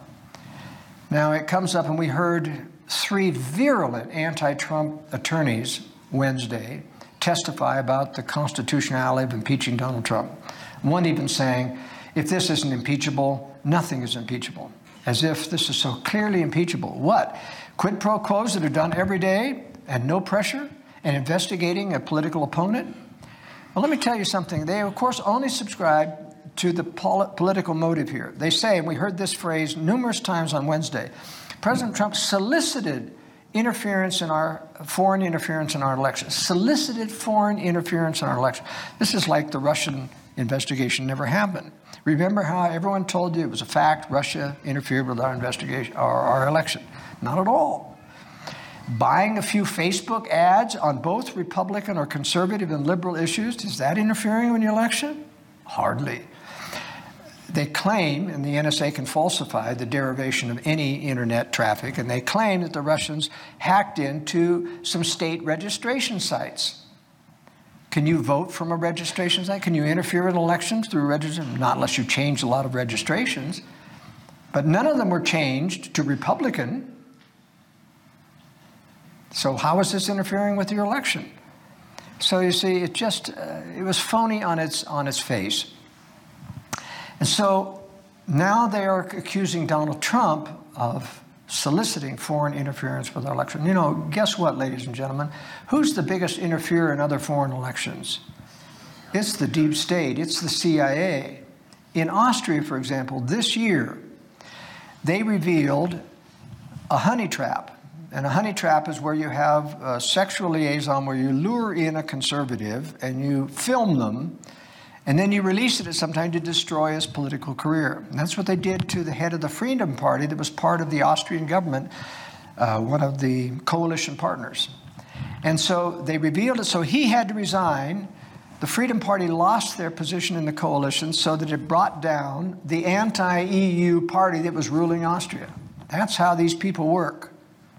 Now, it comes up, and we heard three virulent anti-Trump attorneys Wednesday testify about the constitutionality of impeaching Donald Trump. One even saying, if this isn't impeachable, nothing is impeachable, as if this is so clearly impeachable. What? Quid pro quos that are done every day and no pressure, and investigating a political opponent? Well, let me tell you something. They, of course, only subscribe to the pol- political motive here. They say, and we heard this phrase numerous times on Wednesday, President Trump solicited interference in our, foreign interference in our election, solicited foreign interference in our election. This is like the Russian investigation never happened. Remember how everyone told you it was a fact, Russia interfered with our investigation, or our election? Not at all. Buying a few Facebook ads on both Republican or conservative and liberal issues, is that interfering in your election? Hardly. They claim, and the N S A can falsify the derivation of any internet traffic, and they claim that the Russians hacked into some state registration sites. Can you vote from a registration site? Can you interfere in elections through registration? Not unless you change a lot of registrations. But none of them were changed to Republican. So how is this interfering with your election? So you see, it just, uh, it was phony on its, on its face. And so now they are accusing Donald Trump of soliciting foreign interference with our election. You know, guess what, ladies and gentlemen? Who's the biggest interferer in other foreign elections? It's the deep state. It's the C I A. In Austria, for example, this year, they revealed a honey trap. And a honey trap is where you have a sexual liaison where you lure in a conservative and you film them, and then you release it at some time to destroy his political career. And that's what they did to the head of the Freedom Party that was part of the Austrian government, uh, one of the coalition partners. And so they revealed it, so he had to resign. The Freedom Party lost their position in the coalition so that it brought down the anti-E U party that was ruling Austria. That's how these people work.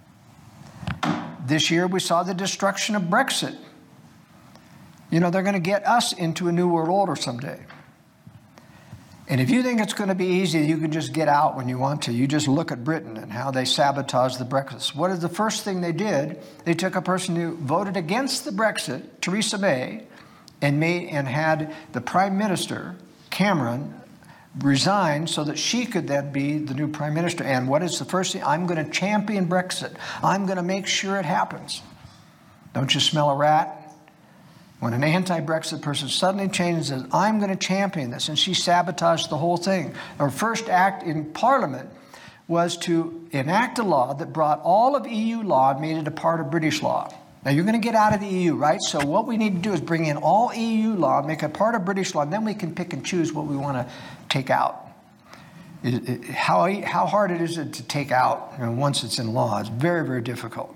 This year we saw the destruction of Brexit. You know, they're going to get us into a new world order someday. And if you think it's going to be easy, you can just get out when you want to. You just look at Britain and how they sabotaged the Brexit. What is the first thing they did? They took a person who voted against the Brexit, Theresa May, and made and had the Prime Minister, Cameron, resign so that she could then be the new Prime Minister. And what is the first thing? I'm going to champion Brexit. I'm going to make sure it happens. Don't you smell a rat? When an anti-Brexit person suddenly changes and says, I'm going to champion this, and she sabotaged the whole thing. Her first act in Parliament was to enact a law that brought all of E U law and made it a part of British law. Now, you're going to get out of the E U, right? So what we need to do is bring in all E U law, make it part of British law, and then we can pick and choose what we want to take out. It, it, how, how hard it is it to take out, you know, once it's in law? It's very, very difficult.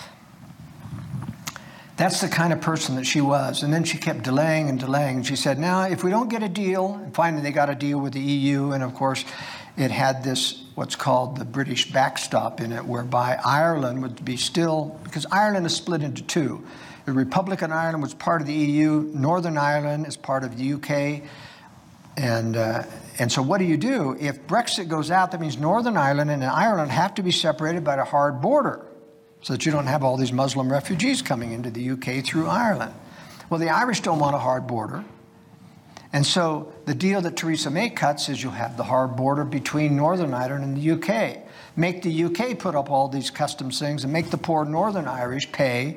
That's the kind of person that she was. And then she kept delaying and delaying. And she said, now, if we don't get a deal, and finally they got a deal with the E U, and of course, it had this, what's called the British backstop in it, whereby Ireland would be still, because Ireland is split into two. The Republic of Ireland was part of the E U. Northern Ireland is part of the U K. And, uh, and so what do you do? If Brexit goes out, that means Northern Ireland and Ireland have to be separated by a hard border so that you don't have all these Muslim refugees coming into the U K through Ireland. Well, the Irish don't want a hard border. And so the deal that Theresa May cuts is you'll have the hard border between Northern Ireland and the U K. Make the U K put up all these customs things and make the poor Northern Irish pay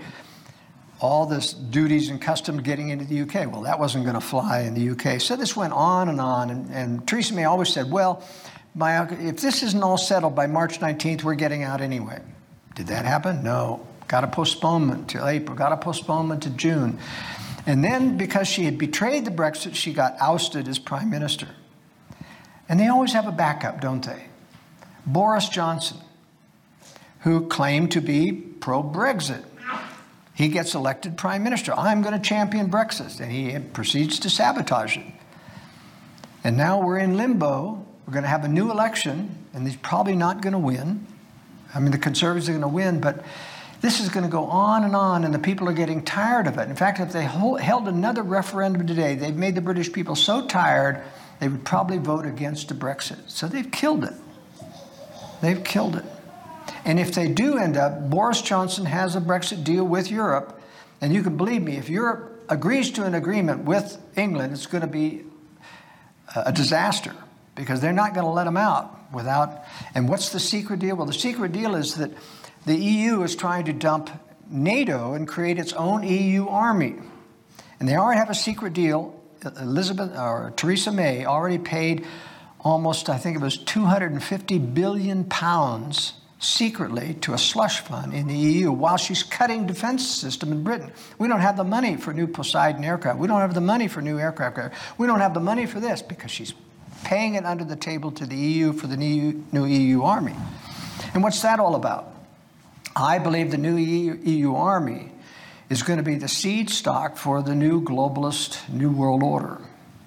all this duties and customs getting into the U K. Well, that wasn't going to fly in the U K. So this went on and on. And, and Theresa May always said, well, my, if this isn't all settled by March nineteenth, we're getting out anyway. Did that happen? No. Got a postponement to April. Got a postponement to June. And then, because she had betrayed the Brexit, she got ousted as Prime Minister. And they always have a backup, don't they? Boris Johnson, who claimed to be pro-Brexit. He gets elected Prime Minister. I'm going to champion Brexit. And he proceeds to sabotage it. And now we're in limbo. We're going to have a new election, and he's probably not going to win. I mean, the Conservatives are going to win, but this is going to go on and on, and the people are getting tired of it. In fact, if they hold, held another referendum today, they've made the British people so tired, they would probably vote against the Brexit. So they've killed it. They've killed it. And if they do end up, Boris Johnson has a Brexit deal with Europe, and you can believe me, if Europe agrees to an agreement with England, it's going to be a disaster, because they're not going to let them out without. And what's the secret deal? Well, the secret deal is that the E U is trying to dump NATO and create its own E U army. And they already have a secret deal. Elizabeth or Theresa May already paid almost, I think it was two hundred fifty billion pounds secretly to a slush fund in the E U while she's cutting defense system in Britain. We don't have the money for new Poseidon aircraft. We don't have the money for new aircraft. We don't have the money for this because she's paying it under the table to the E U for the new, new E U army. And what's that all about? I believe the new E U army is going to be the seed stock for the new globalist New World Order.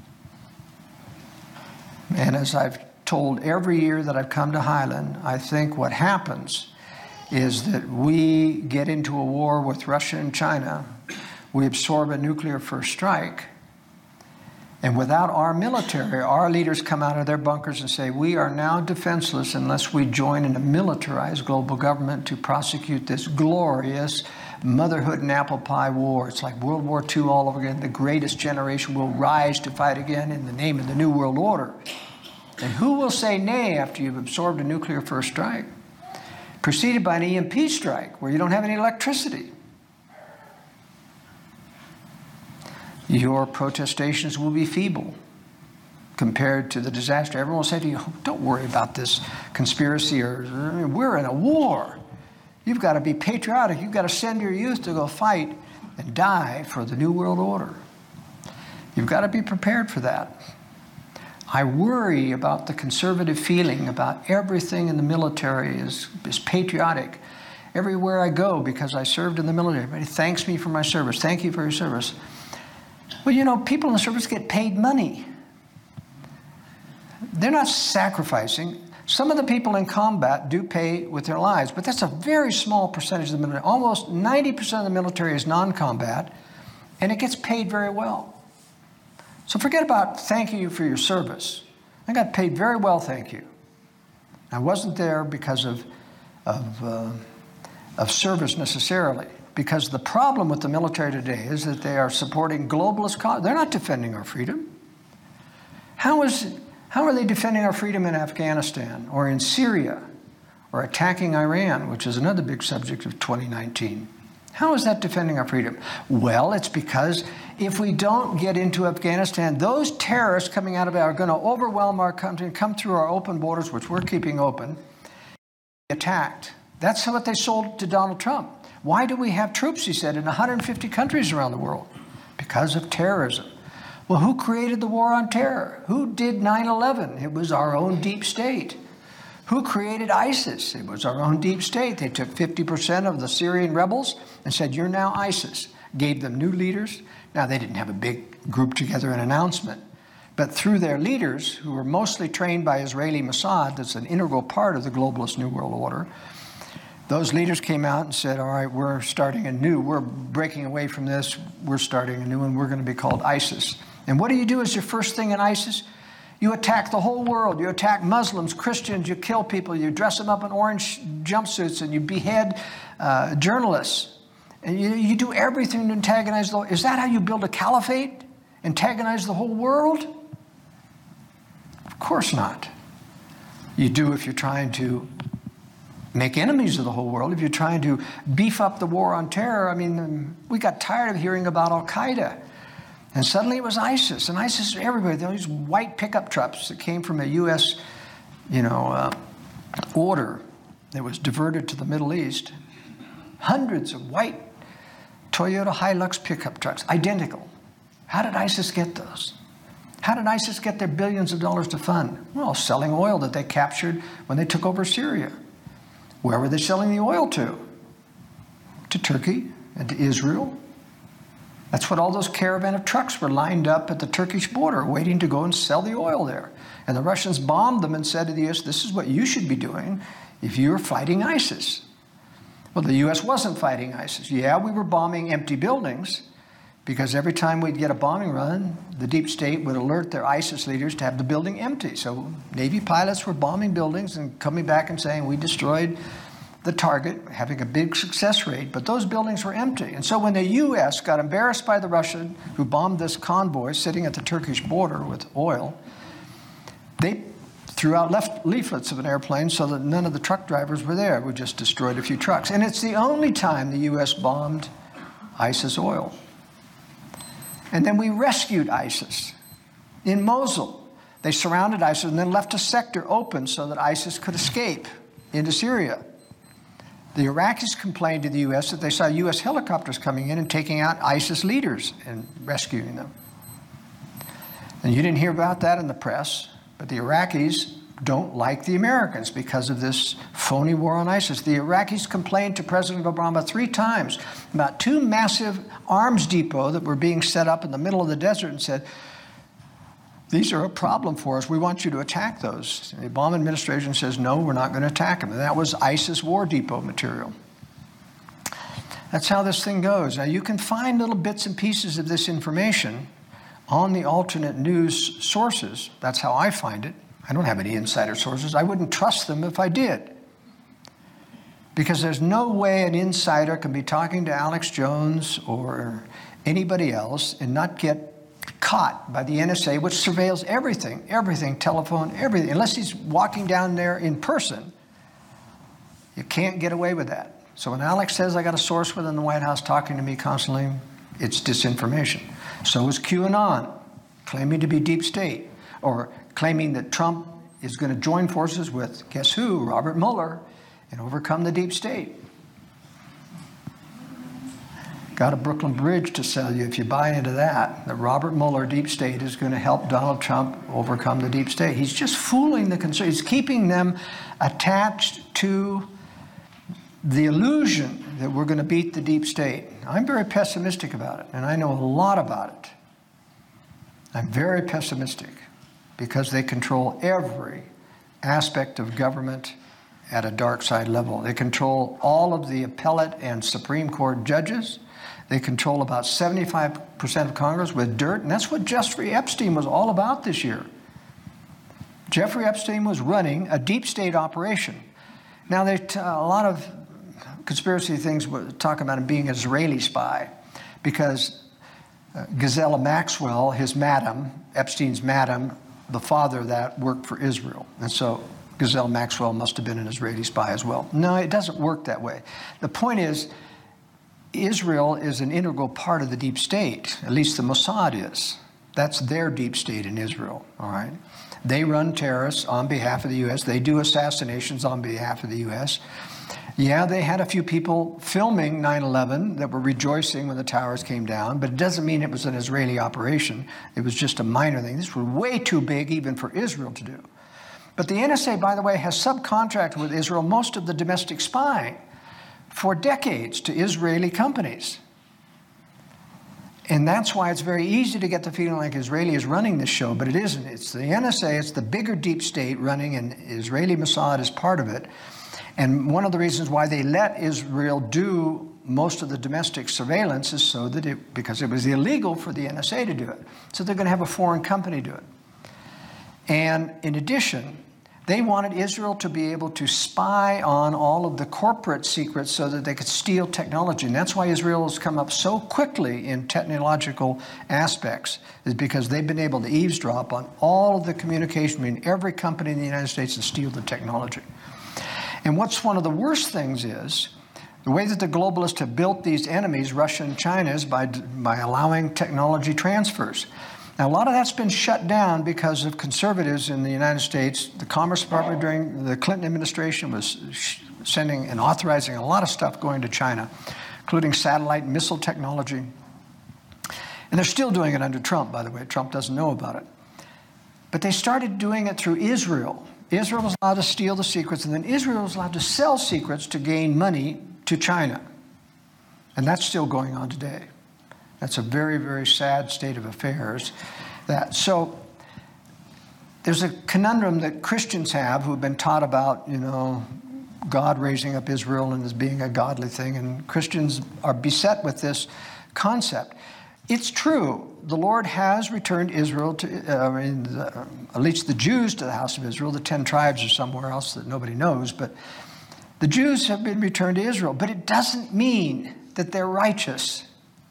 And as I've told every year that I've come to Highland, I think what happens is that we get into a war with Russia and China, we absorb a nuclear first strike, and without our military, our leaders come out of their bunkers and say, we are now defenseless unless we join in a militarized global government to prosecute this glorious motherhood and apple pie war. It's like World War Two all over again. The greatest generation will rise to fight again in the name of the New World Order. And who will say nay after you've absorbed a nuclear first strike? preceded by an E M P strike where you don't have any electricity. Your protestations will be feeble compared to the disaster. Everyone will say to you, oh, don't worry about this conspiracy, or we're in a war. You've got to be patriotic. You've got to send your youth to go fight and die for the New World Order. You've got to be prepared for that. I worry about the conservative feeling about everything in the military is, is patriotic. Everywhere I go, because I served in the military, everybody thanks me for my service. Thank you for your service. Well, you know, people in the service get paid money. They're not sacrificing. Some of the people in combat do pay with their lives, but that's a very small percentage of the military. Almost ninety percent of the military is non-combat, and it gets paid very well. So forget about thanking you for your service. I got paid very well, thank you. I wasn't there because of, of, uh, of service necessarily. Because the problem with the military today is that they are supporting globalist causes. They're not defending our freedom. How is, how are they defending our freedom in Afghanistan or in Syria or attacking Iran, which is another big subject of twenty nineteen? How is that defending our freedom? Well, it's because if we don't get into Afghanistan, those terrorists coming out of it are going to overwhelm our country and come through our open borders, which we're keeping open, attacked. That's what they sold to Donald Trump. Why do we have troops, he said, in one hundred fifty countries around the world? Because of terrorism. Well, who created the war on terror? Who did nine eleven? It was our own deep state. Who created ISIS? It was our own deep state. They took fifty percent of the Syrian rebels and said, you're now ISIS. Gave them new leaders. Now, they didn't have a big group together an announcement. But through their leaders, who were mostly trained by Israeli Mossad, that's an integral part of the globalist New World Order, those leaders came out and said, all right, we're starting a new, we're breaking away from this, we're starting a new one, we're going to be called ISIS. And what do you do as your first thing in ISIS? You attack the whole world. You attack Muslims, Christians, you kill people, you dress them up in orange jumpsuits, and you behead uh, journalists. And you, you do everything to antagonize the world. Is that how you build a caliphate? Antagonize the whole world? Of course not. You do if you're trying to make enemies of the whole world. If you're trying to beef up the war on terror, I mean, we got tired of hearing about Al-Qaeda. And suddenly it was ISIS. And ISIS is everywhere. These white pickup trucks that came from a U S, you know, uh, order that was diverted to the Middle East. Hundreds of white Toyota Hilux pickup trucks, identical. How did ISIS get those? How did ISIS get their billions of dollars to fund? Well, selling oil that they captured when they took over Syria. Where were they selling the oil to? To Turkey and to Israel. That's what all those caravan of trucks were lined up at the Turkish border, waiting to go and sell the oil there. And the Russians bombed them and said to the U S, this is what you should be doing if you're fighting ISIS. Well, the U S wasn't fighting ISIS. Yeah, we were bombing empty buildings, because every time we'd get a bombing run, the deep state would alert their ISIS leaders to have the building empty. So Navy pilots were bombing buildings and coming back and saying, we destroyed the target, having a big success rate, but those buildings were empty. And so when the U S got embarrassed by the Russian who bombed this convoy sitting at the Turkish border with oil, they threw out left leaflets of an airplane so that none of the truck drivers were there. We just destroyed a few trucks. And it's the only time the U S bombed ISIS oil. And then we rescued ISIS in Mosul. They surrounded ISIS and then left a sector open so that ISIS could escape into Syria. The Iraqis complained to the U S that they saw U S helicopters coming in and taking out ISIS leaders and rescuing them. And you didn't hear about that in the press, but the Iraqis don't like the Americans because of this phony war on ISIS. The Iraqis complained to President Obama three times about two massive arms depots that were being set up in the middle of the desert and said, these are a problem for us. We want you to attack those. And the Obama administration says, no, we're not going to attack them. And that was ISIS war depot material. That's how this thing goes. Now, you can find little bits and pieces of this information on the alternate news sources. That's how I find it. I don't have any insider sources. I wouldn't trust them if I did. Because there's no way an insider can be talking to Alex Jones or anybody else and not get caught by the N S A, which surveils everything, everything, telephone, everything. Unless he's walking down there in person, You can't get away with that. So when Alex says I got a source within the White House talking to me constantly, it's disinformation. So is QAnon, claiming to be deep state, or claiming that Trump is going to join forces with, guess who, Robert Mueller, and overcome the deep state. Got a Brooklyn Bridge to sell you if you buy into that. The Robert Mueller deep state is going to help Donald Trump overcome the deep state. He's just fooling the conservatives. He's keeping them attached to the illusion that we're going to beat the deep state. I'm very pessimistic about it, and I know a lot about it. I'm very pessimistic because they control every aspect of government at a dark side level. They control all of the appellate and Supreme Court judges. They control about seventy-five percent of Congress with dirt, and that's what Jeffrey Epstein was all about this year. Jeffrey Epstein was running a deep state operation. Now, they t- a lot of conspiracy things talk about him being an Israeli spy because uh, Gazella Maxwell, his madam, Epstein's madam, the father of that worked for Israel. And so Gazelle Maxwell must have been an Israeli spy as well. No, it doesn't work that way. The point is, Israel is an integral part of the deep state. At least the Mossad is. That's their deep state in Israel, all right? They run terrorists on behalf of the U S. They do assassinations on behalf of the U S. Yeah, they had a few people filming nine eleven that were rejoicing when the towers came down, but it doesn't mean it was an Israeli operation. It was just a minor thing. This was way too big even for Israel to do. But the N S A, by the way, has subcontracted with Israel most of the domestic spying for decades to Israeli companies. And that's why it's very easy to get the feeling like Israeli is running this show, but it isn't. It's the N S A, it's the bigger deep state running, and Israeli Mossad is part of it. And one of the reasons why they let Israel do most of the domestic surveillance is so that it, because it was illegal for the N S A to do it. So they're going to have a foreign company do it. And in addition, they wanted Israel to be able to spy on all of the corporate secrets so that they could steal technology. And that's why Israel has come up so quickly in technological aspects, is because they've been able to eavesdrop on all of the communication between every company in the United States and steal the technology. And what's one of the worst things is, the way that the globalists have built these enemies, Russia and China, is by, by allowing technology transfers. Now, a lot of that's been shut down because of conservatives in the United States. The Commerce Department during the Clinton administration was sending and authorizing a lot of stuff going to China, including satellite and missile technology. And they're still doing it under Trump, by the way. Trump doesn't know about it. But they started doing it through Israel. Israel was allowed to steal the secrets, and then Israel was allowed to sell secrets to gain money to China. And that's still going on today. That's a very, very sad state of affairs. That so there's a conundrum that Christians have who have been taught about, you know, God raising up Israel and as being a godly thing, and Christians are beset with this concept. It's true. The Lord has returned Israel to, uh, I mean, the, at least the Jews to the house of Israel. The ten tribes are somewhere else that nobody knows, but the Jews have been returned to Israel. But it doesn't mean that they're righteous.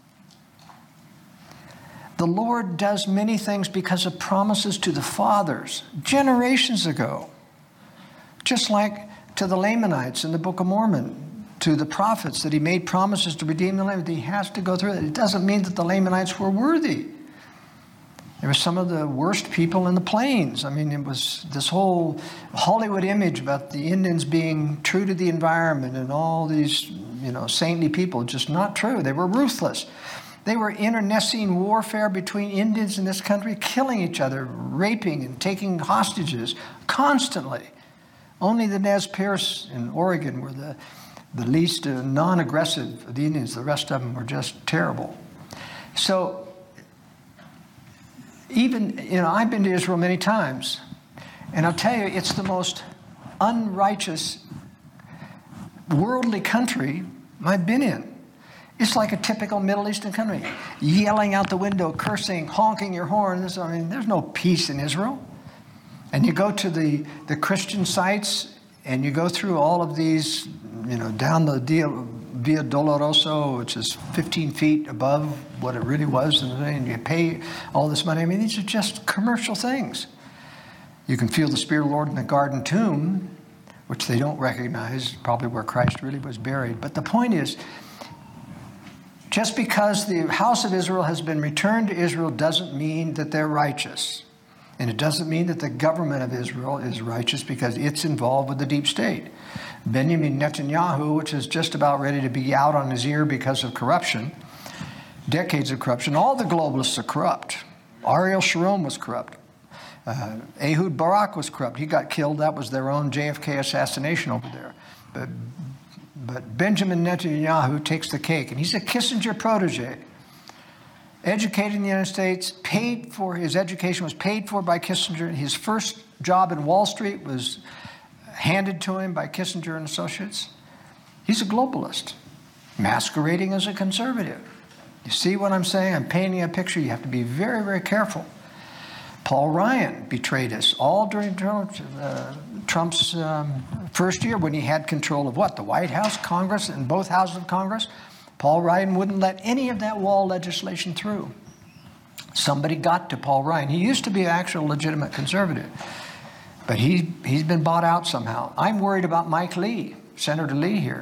The Lord does many things because of promises to the fathers generations ago. Just like to the Lamanites in the Book of Mormon, to the prophets, that he made promises to redeem the Lamanites. He has to go through it. It doesn't mean that the Lamanites were worthy. There were some of the worst people in the plains. I mean, it was this whole Hollywood image about the Indians being true to the environment and all these, you know, saintly people. Just not true. They were ruthless. They were internecine warfare between Indians in this country, killing each other, raping and taking hostages constantly. Only the Nez Perce in Oregon were the, the least uh, non-aggressive of the Indians. The rest of them were just terrible. So even, you know, I've been to Israel many times, and I'll tell you, it's the most unrighteous, worldly country I've been in. It's like a typical Middle Eastern country. Yelling out the window, cursing, honking your horns. I mean, there's no peace in Israel. And you go to the, the Christian sites, and you go through all of these, you know, down the Via Dolorosa, which is fifteen feet above what it really was, and you pay all this money. I mean, these are just commercial things. You can feel the Spirit of the Lord in the Garden Tomb, which they don't recognize, probably where Christ really was buried. But the point is, just because the house of Israel has been returned to Israel doesn't mean that they're righteous. And it doesn't mean that the government of Israel is righteous because it's involved with the deep state. Benjamin Netanyahu, which is just about ready to be out on his ear because of corruption, decades of corruption. All the globalists are corrupt. Ariel Sharon was corrupt. Uh, Ehud Barak was corrupt. He got killed. That was their own J F K assassination over there. But, but Benjamin Netanyahu takes the cake, and he's a Kissinger protege. Educated in the United States, paid for, his education was paid for by Kissinger. His first job in Wall Street was handed to him by Kissinger and Associates. He's a globalist, masquerading as a conservative. You see what I'm saying? I'm painting a picture. You have to be very, very careful. Paul Ryan betrayed us all during uh, Trump's um, first year when he had control of what? The White House, Congress, and both houses of Congress. Paul Ryan wouldn't let any of that wall legislation through. Somebody got to Paul Ryan. He used to be an actual legitimate conservative, but he, he's been bought out somehow. I'm worried about Mike Lee, Senator Lee here.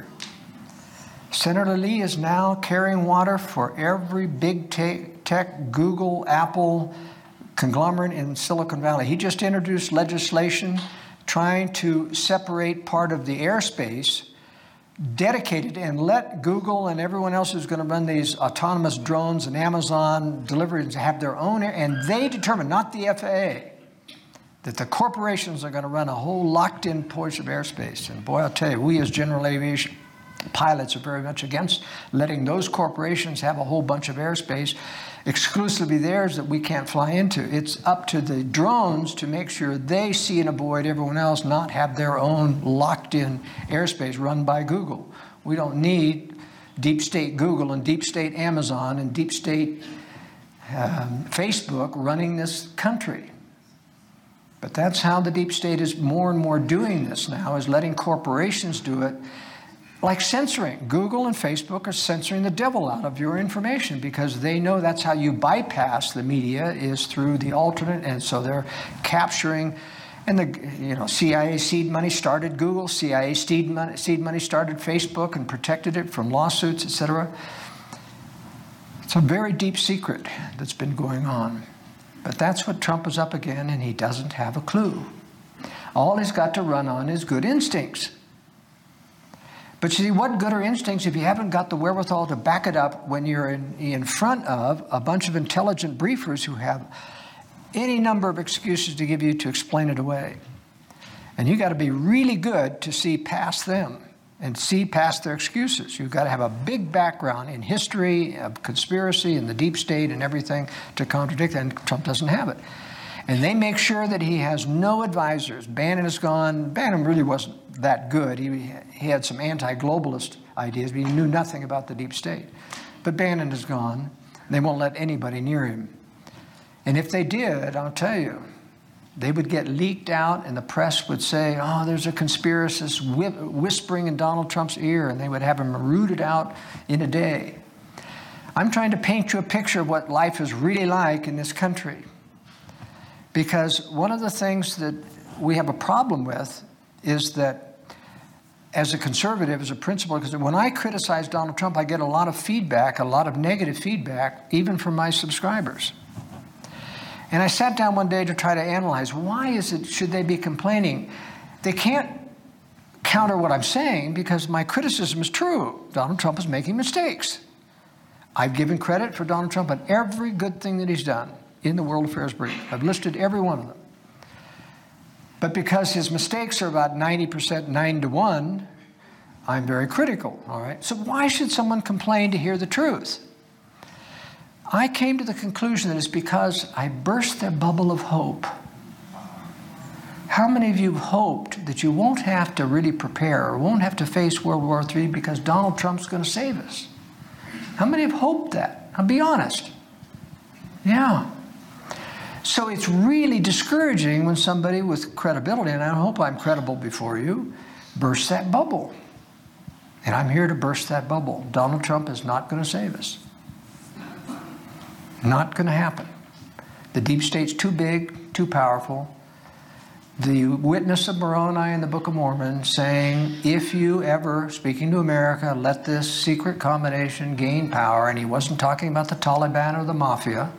Senator Lee is now carrying water for every big tech, Google, Apple, conglomerate in Silicon Valley. He just introduced legislation trying to separate part of the airspace, dedicated, and let Google and everyone else who's going to run these autonomous drones and Amazon deliveries have their own, and they determine, not the F A A, that the corporations are going to run a whole locked-in portion of airspace. And boy, I'll tell you, we as general aviation pilots are very much against letting those corporations have a whole bunch of airspace exclusively theirs that we can't fly into. It's up to the drones to make sure they see and avoid everyone else, not have their own locked-in airspace run by Google. We don't need deep state Google and deep state Amazon and deep state um, Facebook running this country. But that's how the deep state is more and more doing this now, is letting corporations do it. Like censoring. Google and Facebook are censoring the devil out of your information because they know that's how you bypass the media, is through the alternate, and so they're capturing. And the you know C I A seed money started Google, C I A seed money, seed money started Facebook and protected it from lawsuits, et cetera. It's a very deep secret that's been going on. But that's what Trump is up again, and he doesn't have a clue. All he's got to run on is good instincts. But you see, what good are instincts if you haven't got the wherewithal to back it up when you're in, in front of a bunch of intelligent briefers who have any number of excuses to give you to explain it away? And you got to be really good to see past them and see past their excuses. You've got to have a big background in history, of conspiracy, and the deep state and everything to contradict that, and Trump doesn't have it. And they make sure that he has no advisors. Bannon is gone. Bannon really wasn't that good. He, he had some anti-globalist ideas, but he knew nothing about the deep state. But Bannon is gone. They won't let anybody near him. And if they did, I'll tell you, they would get leaked out, and the press would say, oh, there's a conspiracist whispering in Donald Trump's ear, and they would have him rooted out in a day. I'm trying to paint you a picture of what life is really like in this country. Because one of the things that we have a problem with is that as a conservative, as a principal, because when I criticize Donald Trump, I get a lot of feedback, a lot of negative feedback, even from my subscribers. And I sat down one day to try to analyze, why is it, should they be complaining? They can't counter what I'm saying because my criticism is true. Donald Trump is making mistakes. I've given credit for Donald Trump on every good thing that he's done in the World Affairs Brief. I've listed every one of them. But because his mistakes are about ninety percent, nine to one, I'm very critical, all right? So why should someone complain to hear the truth? I came to the conclusion that it's because I burst their bubble of hope. How many of you hoped that you won't have to really prepare or won't have to face World War Three because Donald Trump's going to save us? How many have hoped that? I'll be honest. Yeah. So it's really discouraging when somebody with credibility, and I hope I'm credible before you, bursts that bubble. And I'm here to burst that bubble. Donald Trump is not going to save us. Not going to happen. The deep state's too big, too powerful. the witness of Moroni in the Book of Mormon saying, if you ever, speaking to America, let this secret combination gain power, and he wasn't talking about the Taliban or the mafia,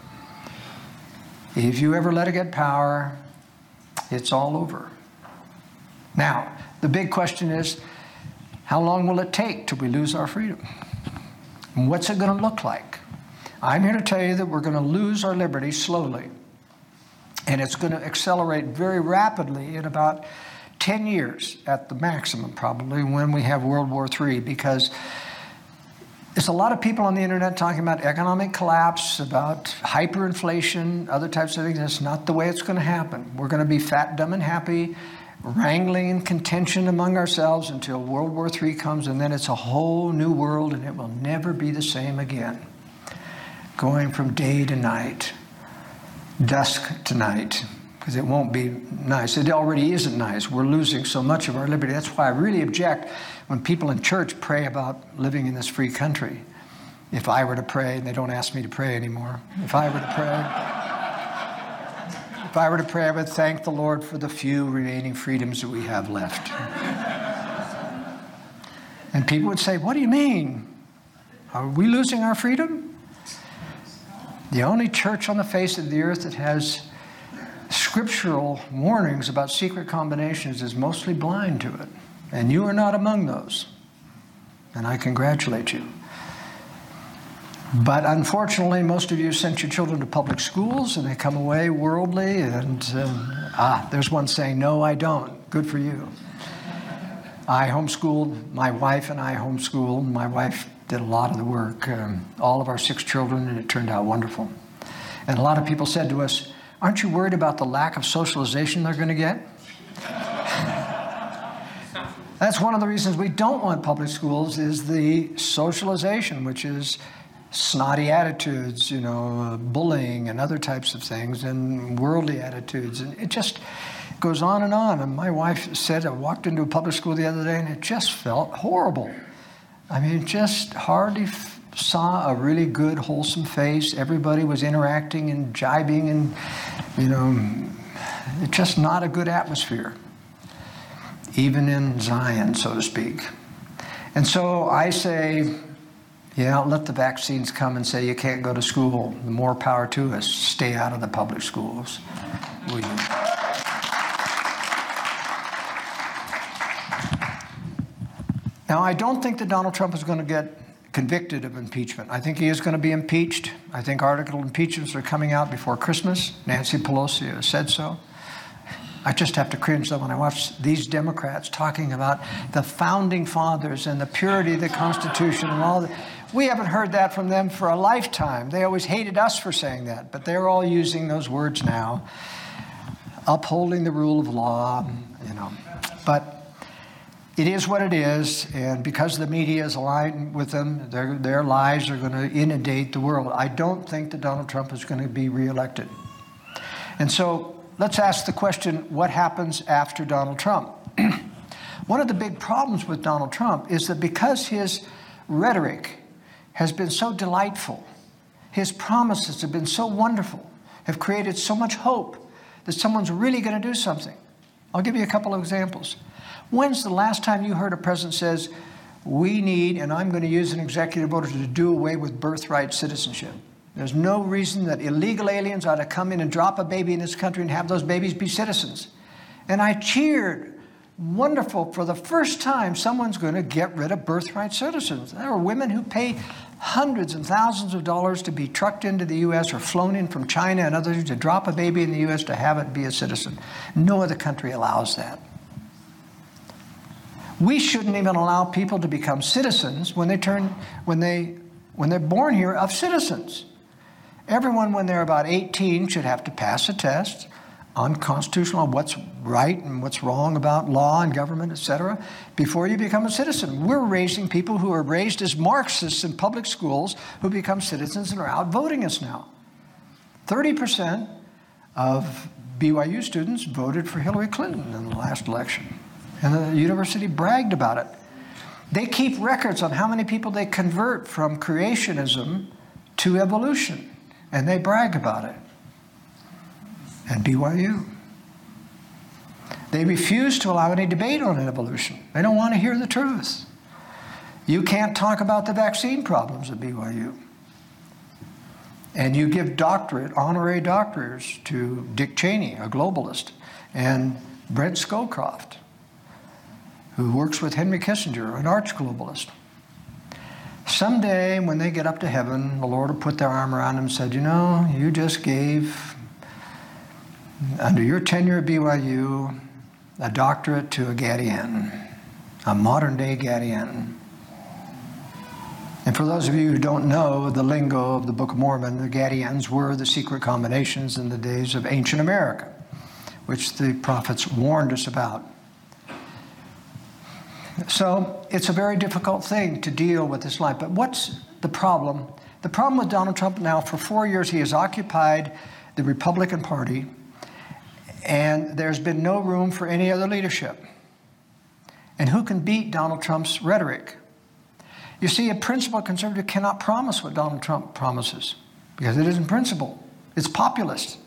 if you ever let it get power, it's all over. Now, the big question is, how long will it take till we lose our freedom? And what's it going to look like? I'm here to tell you that we're going to lose our liberty slowly. And it's going to accelerate very rapidly in about ten years at the maximum, probably, when we have World War Three, because there's a lot of people on the internet talking about economic collapse, about hyperinflation, other types of things. That's not the way it's going to happen. We're going to be fat, dumb, and happy, wrangling and contention among ourselves until World War Three comes, and then it's a whole new world, and it will never be the same again. Going from day to night, dusk to night, because it won't be nice. It already isn't nice. We're losing so much of our liberty. That's why I really object when people in church pray about living in this free country. If I were to pray, and they don't ask me to pray anymore, if I were to pray, if I were to pray, I would thank the Lord for the few remaining freedoms that we have left. And people would say, what do you mean? Are we losing our freedom? The only church on the face of the earth that has scriptural warnings about secret combinations is mostly blind to it. And you are not among those. And I congratulate you. But unfortunately, most of you sent your children to public schools and they come away worldly. And um, ah, there's one saying, no, I don't. Good for you. I homeschooled, my wife and I homeschooled. My wife did a lot of the work, um, all of our six children, and it turned out wonderful. And a lot of people said to us, aren't you worried about the lack of socialization they're going to get? That's one of the reasons we don't want public schools, is the socialization, which is snotty attitudes, you know, bullying and other types of things, and worldly attitudes. And it just goes on and on. And my wife said, I walked into a public school the other day, and it just felt horrible. I mean, just hardly f- saw a really good, wholesome face. Everybody was interacting and jibing and, you know, it's just not a good atmosphere, even in Zion, so to speak. And so I say, yeah, let the vaccines come and say you can't go to school. The more power to us. Stay out of the public schools. Will you? Now, I don't think that Donald Trump is going to get convicted of impeachment. I think he is going to be impeached. I think article impeachments are coming out before Christmas. Nancy Pelosi has said so. I just have to cringe, though, when I watch these Democrats talking about the founding fathers and the purity of the Constitution and all that. We haven't heard that from them for a lifetime. They always hated us for saying that, but they're all using those words now. Upholding the rule of law, you know. But it is what it is, and because the media is aligned with them, their, their lies are going to inundate the world. I don't think that Donald Trump is going to be reelected. And so let's ask the question, what happens after Donald Trump? One of the big problems with Donald Trump is that because his rhetoric has been so delightful, his promises have been so wonderful, have created so much hope that someone's really going to do something. I'll give you a couple of examples. When's the last time you heard a president says, we need, and I'm going to use an executive order to do away with birthright citizenship? There's no reason that illegal aliens ought to come in and drop a baby in this country and have those babies be citizens. And I cheered. Wonderful. For the first time, someone's going to get rid of birthright citizens. There are women who pay hundreds and thousands of dollars to be trucked into the U S or flown in from China and others to drop a baby in the U S to have it be a citizen. No other country allows that. We shouldn't even allow people to become citizens when they turn, when they, when they're born here of citizens. Everyone, when they're about eighteen, should have to pass a test on constitutional, what's right and what's wrong about law and government, et cetera, before you become a citizen. We're raising people who are raised as Marxists in public schools who become citizens and are out voting us now. thirty percent of B Y U students voted for Hillary Clinton in the last election. And the university bragged about it. They keep records on how many people they convert from creationism to evolution. And they brag about it. And B Y U. They refuse to allow any debate on evolution. They don't want to hear the truth. You can't talk about the vaccine problems at B Y U. And you give doctorate, honorary doctorates to Dick Cheney, a globalist, and Brent Scowcroft, who works with Henry Kissinger, an arch-globalist. Someday, when they get up to heaven, the Lord will put their arm around them and said, you know, you just gave, under your tenure at B Y U, a doctorate to a Gadian, a modern-day Gadian. And for those of you who don't know the lingo of the Book of Mormon, the Gadians were the secret combinations in the days of ancient America, which the prophets warned us about. So it's a very difficult thing to deal with this life. But what's the problem? The problem with Donald Trump now, for four years, he has occupied the Republican Party, and there's been no room for any other leadership. And who can beat Donald Trump's rhetoric? You see, a principled conservative cannot promise what Donald Trump promises because it isn't principle. It's populist.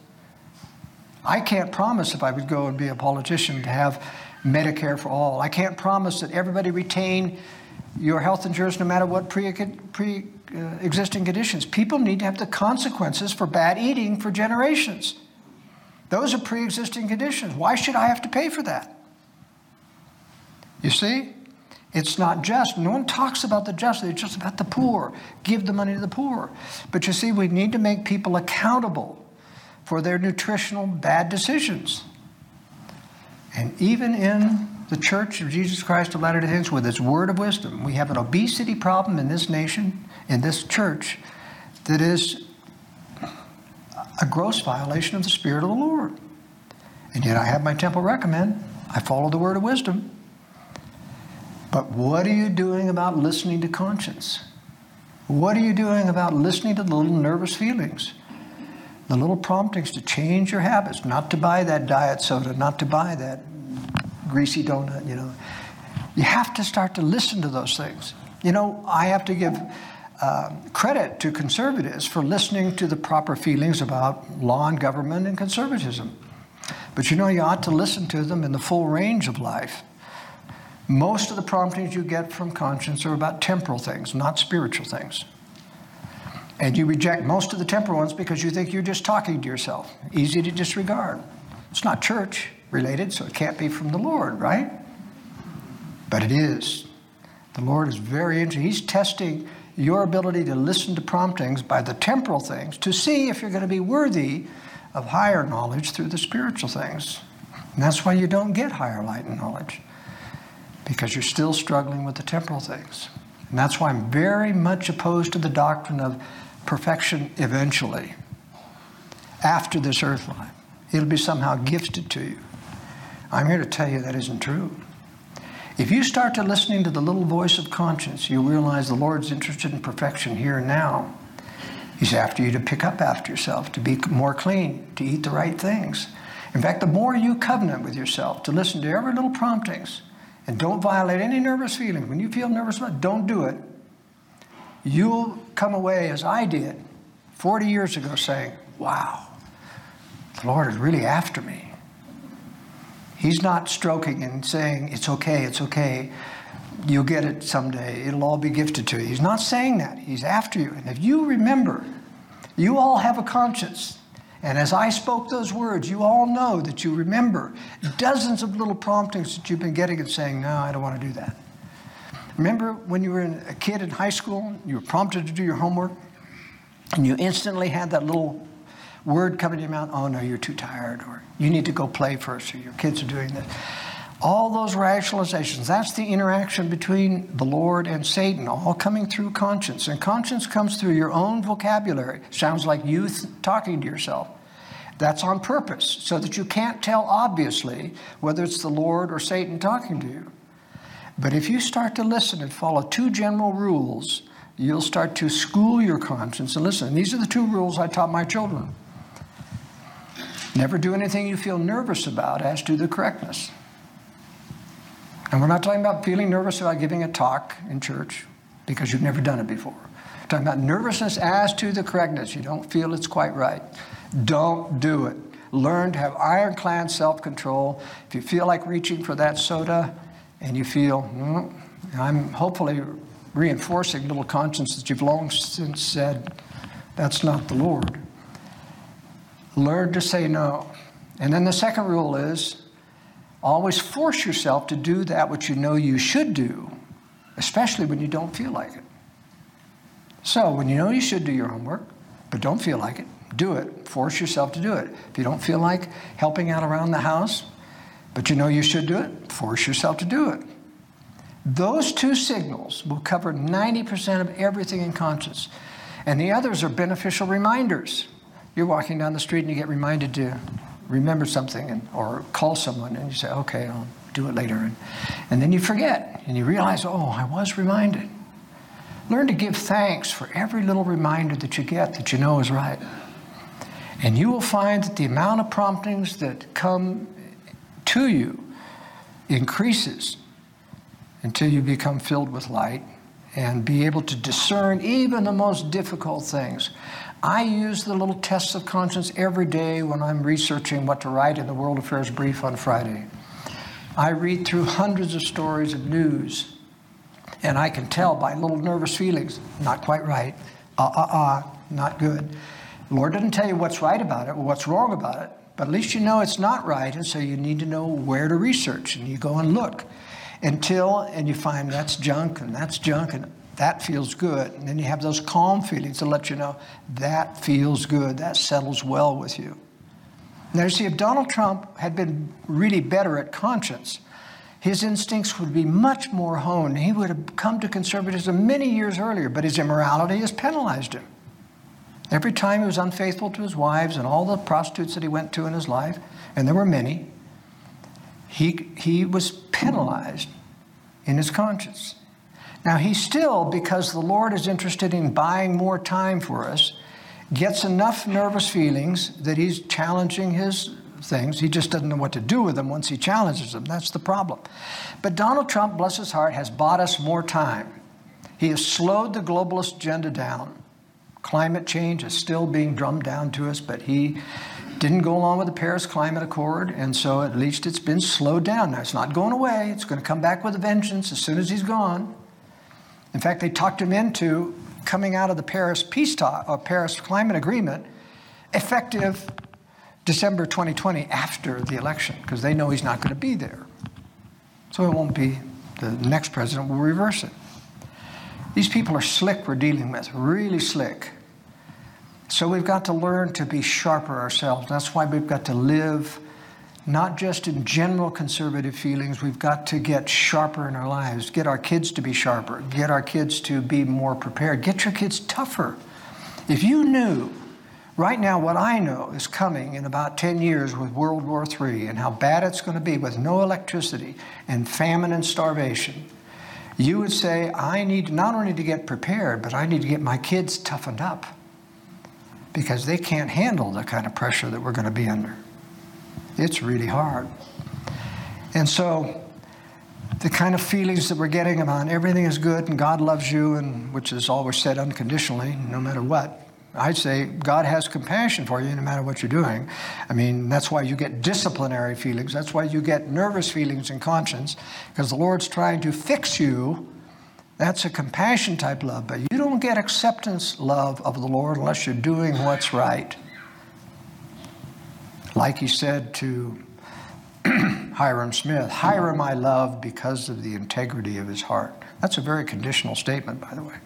I can't promise if I would go and be a politician to have Medicare for all. I can't promise that everybody retain your health insurance no matter what pre-existing pre, uh, conditions. People need to have the consequences for bad eating for generations. Those are pre-existing conditions. Why should I have to pay for that? You see? It's not just. No one talks about the just. It's just about the poor. Give the money to the poor. But you see, we need to make people accountable for their nutritional bad decisions. And even in the Church of Jesus Christ of Latter-day Saints, with its word of wisdom, we have an obesity problem in this nation, in this church, that is a gross violation of the Spirit of the Lord. And yet I have my temple recommend. I follow the word of wisdom. But what are you doing about listening to conscience? What are you doing about listening to the little nervous feelings? The little promptings to change your habits, not to buy that diet soda, not to buy that greasy donut, you know. You have to start to listen to those things. You know, I have to give uh, credit to conservatives for listening to the proper feelings about law and government and conservatism. But you know, you ought to listen to them in the full range of life. Most of the promptings you get from conscience are about temporal things, not spiritual things. And you reject most of the temporal ones because you think you're just talking to yourself. Easy to disregard. It's not church related, so it can't be from the Lord, right? But it is. The Lord is very interested. He's testing your ability to listen to promptings by the temporal things to see if you're going to be worthy of higher knowledge through the spiritual things. And that's why you don't get higher light and knowledge, because you're still struggling with the temporal things. And that's why I'm very much opposed to the doctrine of perfection eventually, after this earth life. It'll be somehow gifted to you. I'm here to tell you that isn't true. If you start to listening to the little voice of conscience, you'll realize the Lord's interested in perfection here and now. He's after you to pick up after yourself, to be more clean, to eat the right things. In fact, the more you covenant with yourself, to listen to every little promptings, and don't violate any nervous feelings. When you feel nervous about it, don't do it. You'll come away, as I did forty years ago, saying, wow, the Lord is really after me. He's not stroking and saying, it's okay, it's okay. You'll get it someday. It'll all be gifted to you. He's not saying that. He's after you. And if you remember, you all have a conscience. And as I spoke those words, you all know that you remember dozens of little promptings that you've been getting and saying, no, I don't want to do that. Remember when you were a kid in high school, you were prompted to do your homework, and you instantly had that little word come in your mouth, oh no, you're too tired, or you need to go play first, or your kids are doing this. All those rationalizations, that's the interaction between the Lord and Satan, all coming through conscience. And conscience comes through your own vocabulary. Sounds like you talking to yourself. That's on purpose, so that you can't tell obviously whether it's the Lord or Satan talking to you. But if you start to listen and follow two general rules, you'll start to school your conscience and listen. And these are the two rules I taught my children. Never do anything you feel nervous about as to the correctness. And we're not talking about feeling nervous about giving a talk in church because you've never done it before. We're talking about nervousness as to the correctness. You don't feel it's quite right. Don't do it. learn to have ironclad self-control. If you feel like reaching for that soda and you feel, mm, I'm hopefully reinforcing little conscience that you've long since said, that's not the Lord. Learn to say no. And then the second rule is, always force yourself to do that which you know you should do, especially when you don't feel like it. So when you know you should do your homework, but don't feel like it, do it. Force yourself to do it. If you don't feel like helping out around the house, but you know you should do it, force yourself to do it. Those two signals will cover ninety percent of everything in conscience. And the others are beneficial reminders. You're walking down the street and you get reminded to remember something and, or call someone, and you say, okay, I'll do it later. And, and then you forget, and you realize, oh, I was reminded. Learn to give thanks for every little reminder that you get that you know is right. And you will find that the amount of promptings that come to you increases until you become filled with light and be able to discern even the most difficult things. I use the little tests of conscience every day when I'm researching what to write in the World Affairs Brief on Friday. I read through hundreds of stories of news, and I can tell by little nervous feelings, not quite right, uh-uh-uh, not good. The Lord doesn't tell you what's right about it or what's wrong about it, but at least you know it's not right, and so you need to know where to research, and you go and look until, and you find that's junk, and that's junk, and that feels good. And then you have those calm feelings to let you know that feels good, that settles well with you. Now, you see, if Donald Trump had been really better at conscience, his instincts would be much more honed. He would have come to conservatism many years earlier, but his immorality has penalized him. Every time he was unfaithful to his wives and all the prostitutes that he went to in his life, and there were many, he, he was penalized in his conscience. Now, he still, because the Lord is interested in buying more time for us, gets enough nervous feelings that he's challenging his things. He just doesn't know what to do with them once he challenges them. That's the problem. But Donald Trump, bless his heart, has bought us more time. He has slowed the globalist agenda down. Climate change is still being drummed down to us, but he didn't go along with the Paris Climate Accord, and so at least it's been slowed down. Now, it's not going away. It's going to come back with a vengeance as soon as he's gone. In fact, they talked him into coming out of the Paris peace talk, or Paris Climate Agreement, effective December twenty twenty, after the election, because they know he's not going to be there. So it won't be, the next president will reverse it. These people are slick we're dealing with, really slick. So we've got to learn to be sharper ourselves. That's why we've got to live not just in general conservative feelings. We've got to get sharper in our lives, get our kids to be sharper, get our kids to be more prepared, get your kids tougher. If you knew right now what I know is coming in about ten years with World War Three and how bad it's going to be with no electricity and famine and starvation, you would say, I need not only to get prepared, but I need to get my kids toughened up, because they can't handle the kind of pressure that we're going to be under. It's really hard. And so the kind of feelings that we're getting about everything is good and God loves you, and which is always said unconditionally, no matter what, I'd say God has compassion for you no matter what you're doing. I mean, that's why you get disciplinary feelings. That's why you get nervous feelings in conscience, because the Lord's trying to fix you. That's a compassion type love, but you don't get acceptance love of the Lord unless you're doing what's right. Like he said to Hyrum Smith, Hyrum I love because of the integrity of his heart. That's a very conditional statement, by the way.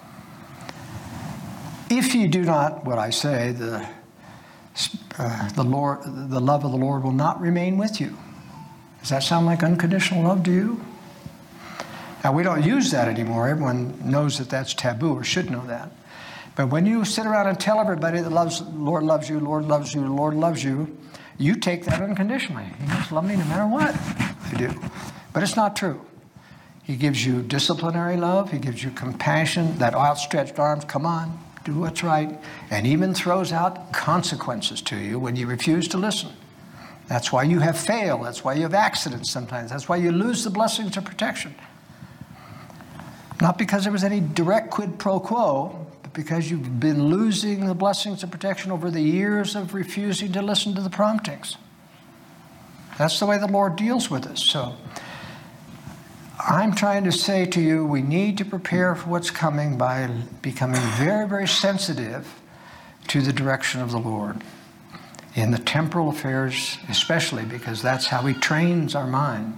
If you do not, what I say, the, uh, the, Lord, the love of the Lord will not remain with you. Does that sound like unconditional love to you? Now, we don't use that anymore. Everyone knows that that's taboo, or should know that. But when you sit around and tell everybody that loves, Lord loves you, Lord loves you, Lord loves you, you take that unconditionally. He must love me no matter what I do. But it's not true. He gives you disciplinary love. He gives you compassion, that outstretched arms, come on, do what's right, and even throws out consequences to you when you refuse to listen. That's why you have fail. That's why you have accidents sometimes. That's why you lose the blessings of protection. Not because there was any direct quid pro quo, because you've been losing the blessings of protection over the years of refusing to listen to the promptings. That's the way the Lord deals with us. So I'm trying to say to you, we need to prepare for what's coming by becoming very, very sensitive to the direction of the Lord in the temporal affairs, especially because that's how He trains our mind.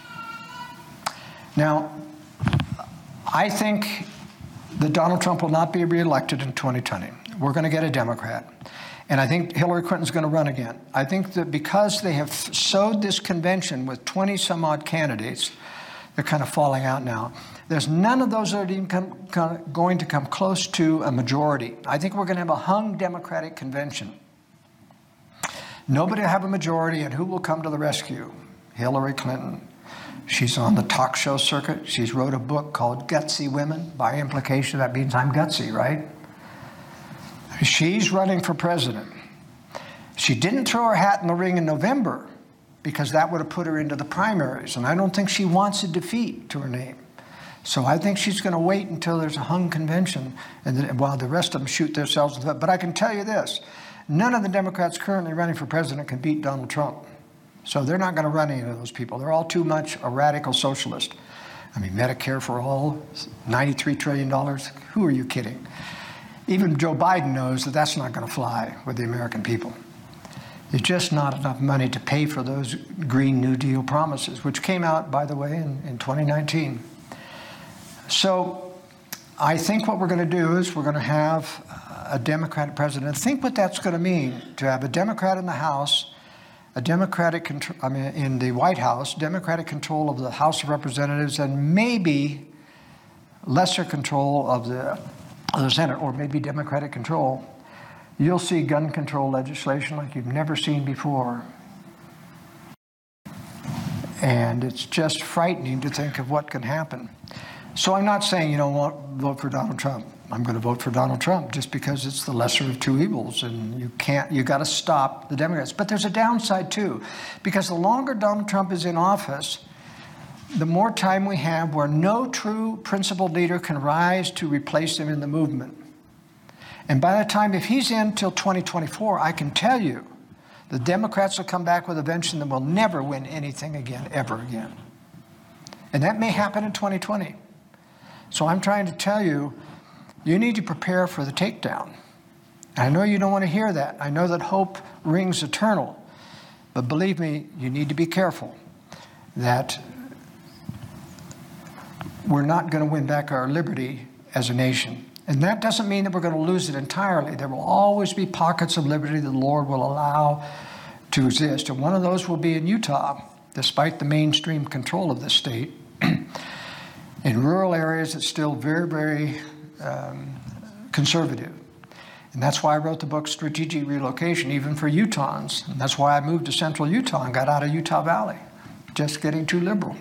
Now, I think that Donald Trump will not be reelected in twenty twenty. We're going to get a Democrat. And I think Hillary Clinton's going to run again. I think that because they have sowed this convention with twenty some odd candidates, they're kind of falling out now. There's none of those that are even come, come, going to come close to a majority. I think we're going to have a hung Democratic convention. Nobody will have a majority, and who will come to the rescue? Hillary Clinton. She's on the talk show circuit. She's wrote a book called Gutsy Women. By implication, that means I'm gutsy, right? She's running for president. She didn't throw her hat in the ring in November because that would have put her into the primaries, and I don't think she wants a defeat to her name. So I think she's going to wait until there's a hung convention, and then, while the rest of them shoot themselves in the foot. But I can tell you this, none of the Democrats currently running for president can beat Donald Trump. So they're not going to run any of those people. They're all too much a radical socialist. I mean, Medicare for all, ninety-three trillion dollars. Who are you kidding? Even Joe Biden knows that that's not going to fly with the American people. There's just not enough money to pay for those Green New Deal promises, which came out, by the way, in, in twenty nineteen. So I think what we're going to do is we're going to have a Democratic president. Think what that's going to mean to have a Democrat in the House, a Democratic control, I mean, in the White House, Democratic control of the House of Representatives, and maybe lesser control of the, of the Senate, or maybe Democratic control. You'll see gun control legislation like you've never seen before. And it's just frightening to think of what can happen. So I'm not saying you don't want to vote for Donald Trump. I'm going to vote for Donald Trump just because it's the lesser of two evils, and you can't, you got to stop the Democrats. But there's a downside too, because the longer Donald Trump is in office, the more time we have where no true principled leader can rise to replace him in the movement. And by the time, if he's in till twenty twenty-four, I can tell you, the Democrats will come back with a vengeance and will never win anything again, ever again. And that may happen in twenty twenty. So I'm trying to tell you, you need to prepare for the takedown. I know you don't want to hear that. I know that hope rings eternal. But believe me, you need to be careful that we're not going to win back our liberty as a nation. And that doesn't mean that we're going to lose it entirely. There will always be pockets of liberty that the Lord will allow to exist. And one of those will be in Utah, despite the mainstream control of this state. In rural areas, it's still very, very um, conservative. And that's why I wrote the book Strategic Relocation, even for Utahns. And that's why I moved to central Utah and got out of Utah Valley, just getting too liberal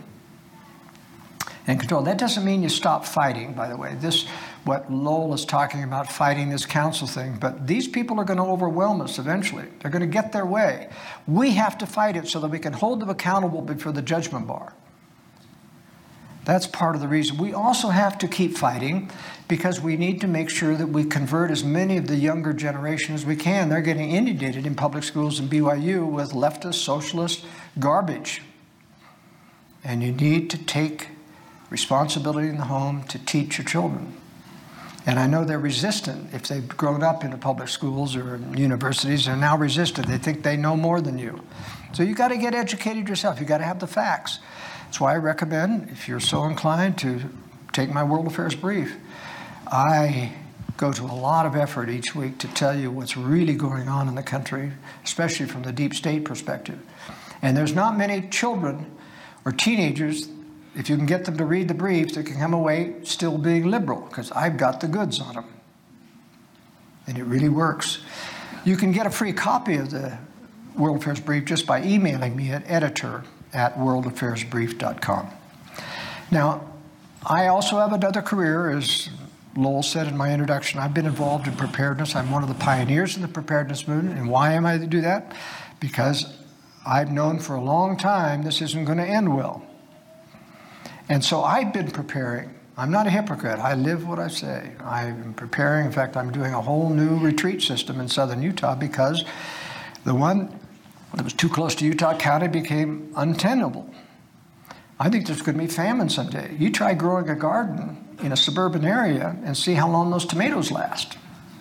and control. That doesn't mean you stop fighting, by the way. This, what Lowell is talking about, fighting this council thing, but these people are going to overwhelm us eventually. They're going to get their way. We have to fight it so that we can hold them accountable before the judgment bar. That's part of the reason. We also have to keep fighting because we need to make sure that we convert as many of the younger generation as we can. They're getting inundated in public schools and B Y U with leftist, socialist garbage. And you need to take responsibility in the home to teach your children. And I know they're resistant. If they've grown up in the public schools or in universities, they're now resistant. They think they know more than you. So you got to get educated yourself. You got to have the facts. That's why I recommend, if you're so inclined, to take my World Affairs Brief. I go to a lot of effort each week to tell you what's really going on in the country, especially from the deep state perspective. And there's not many children or teenagers, if you can get them to read the briefs, that can come away still being liberal, because I've got the goods on them. And it really works. You can get a free copy of the World Affairs Brief just by emailing me at editor at world affairs brief dot com. Now, I also have another career, as Lowell said in my introduction. I've been involved in preparedness. I'm one of the pioneers in the preparedness movement. And why am I to do that? Because I've known for a long time this isn't going to end well. And so I've been preparing. I'm not a hypocrite. I live what I say. I'm preparing. In fact, I'm doing a whole new retreat system in southern Utah because the one that was too close to Utah County became untenable. I think there's going to be famine someday. You try growing a garden in a suburban area and see how long those tomatoes last.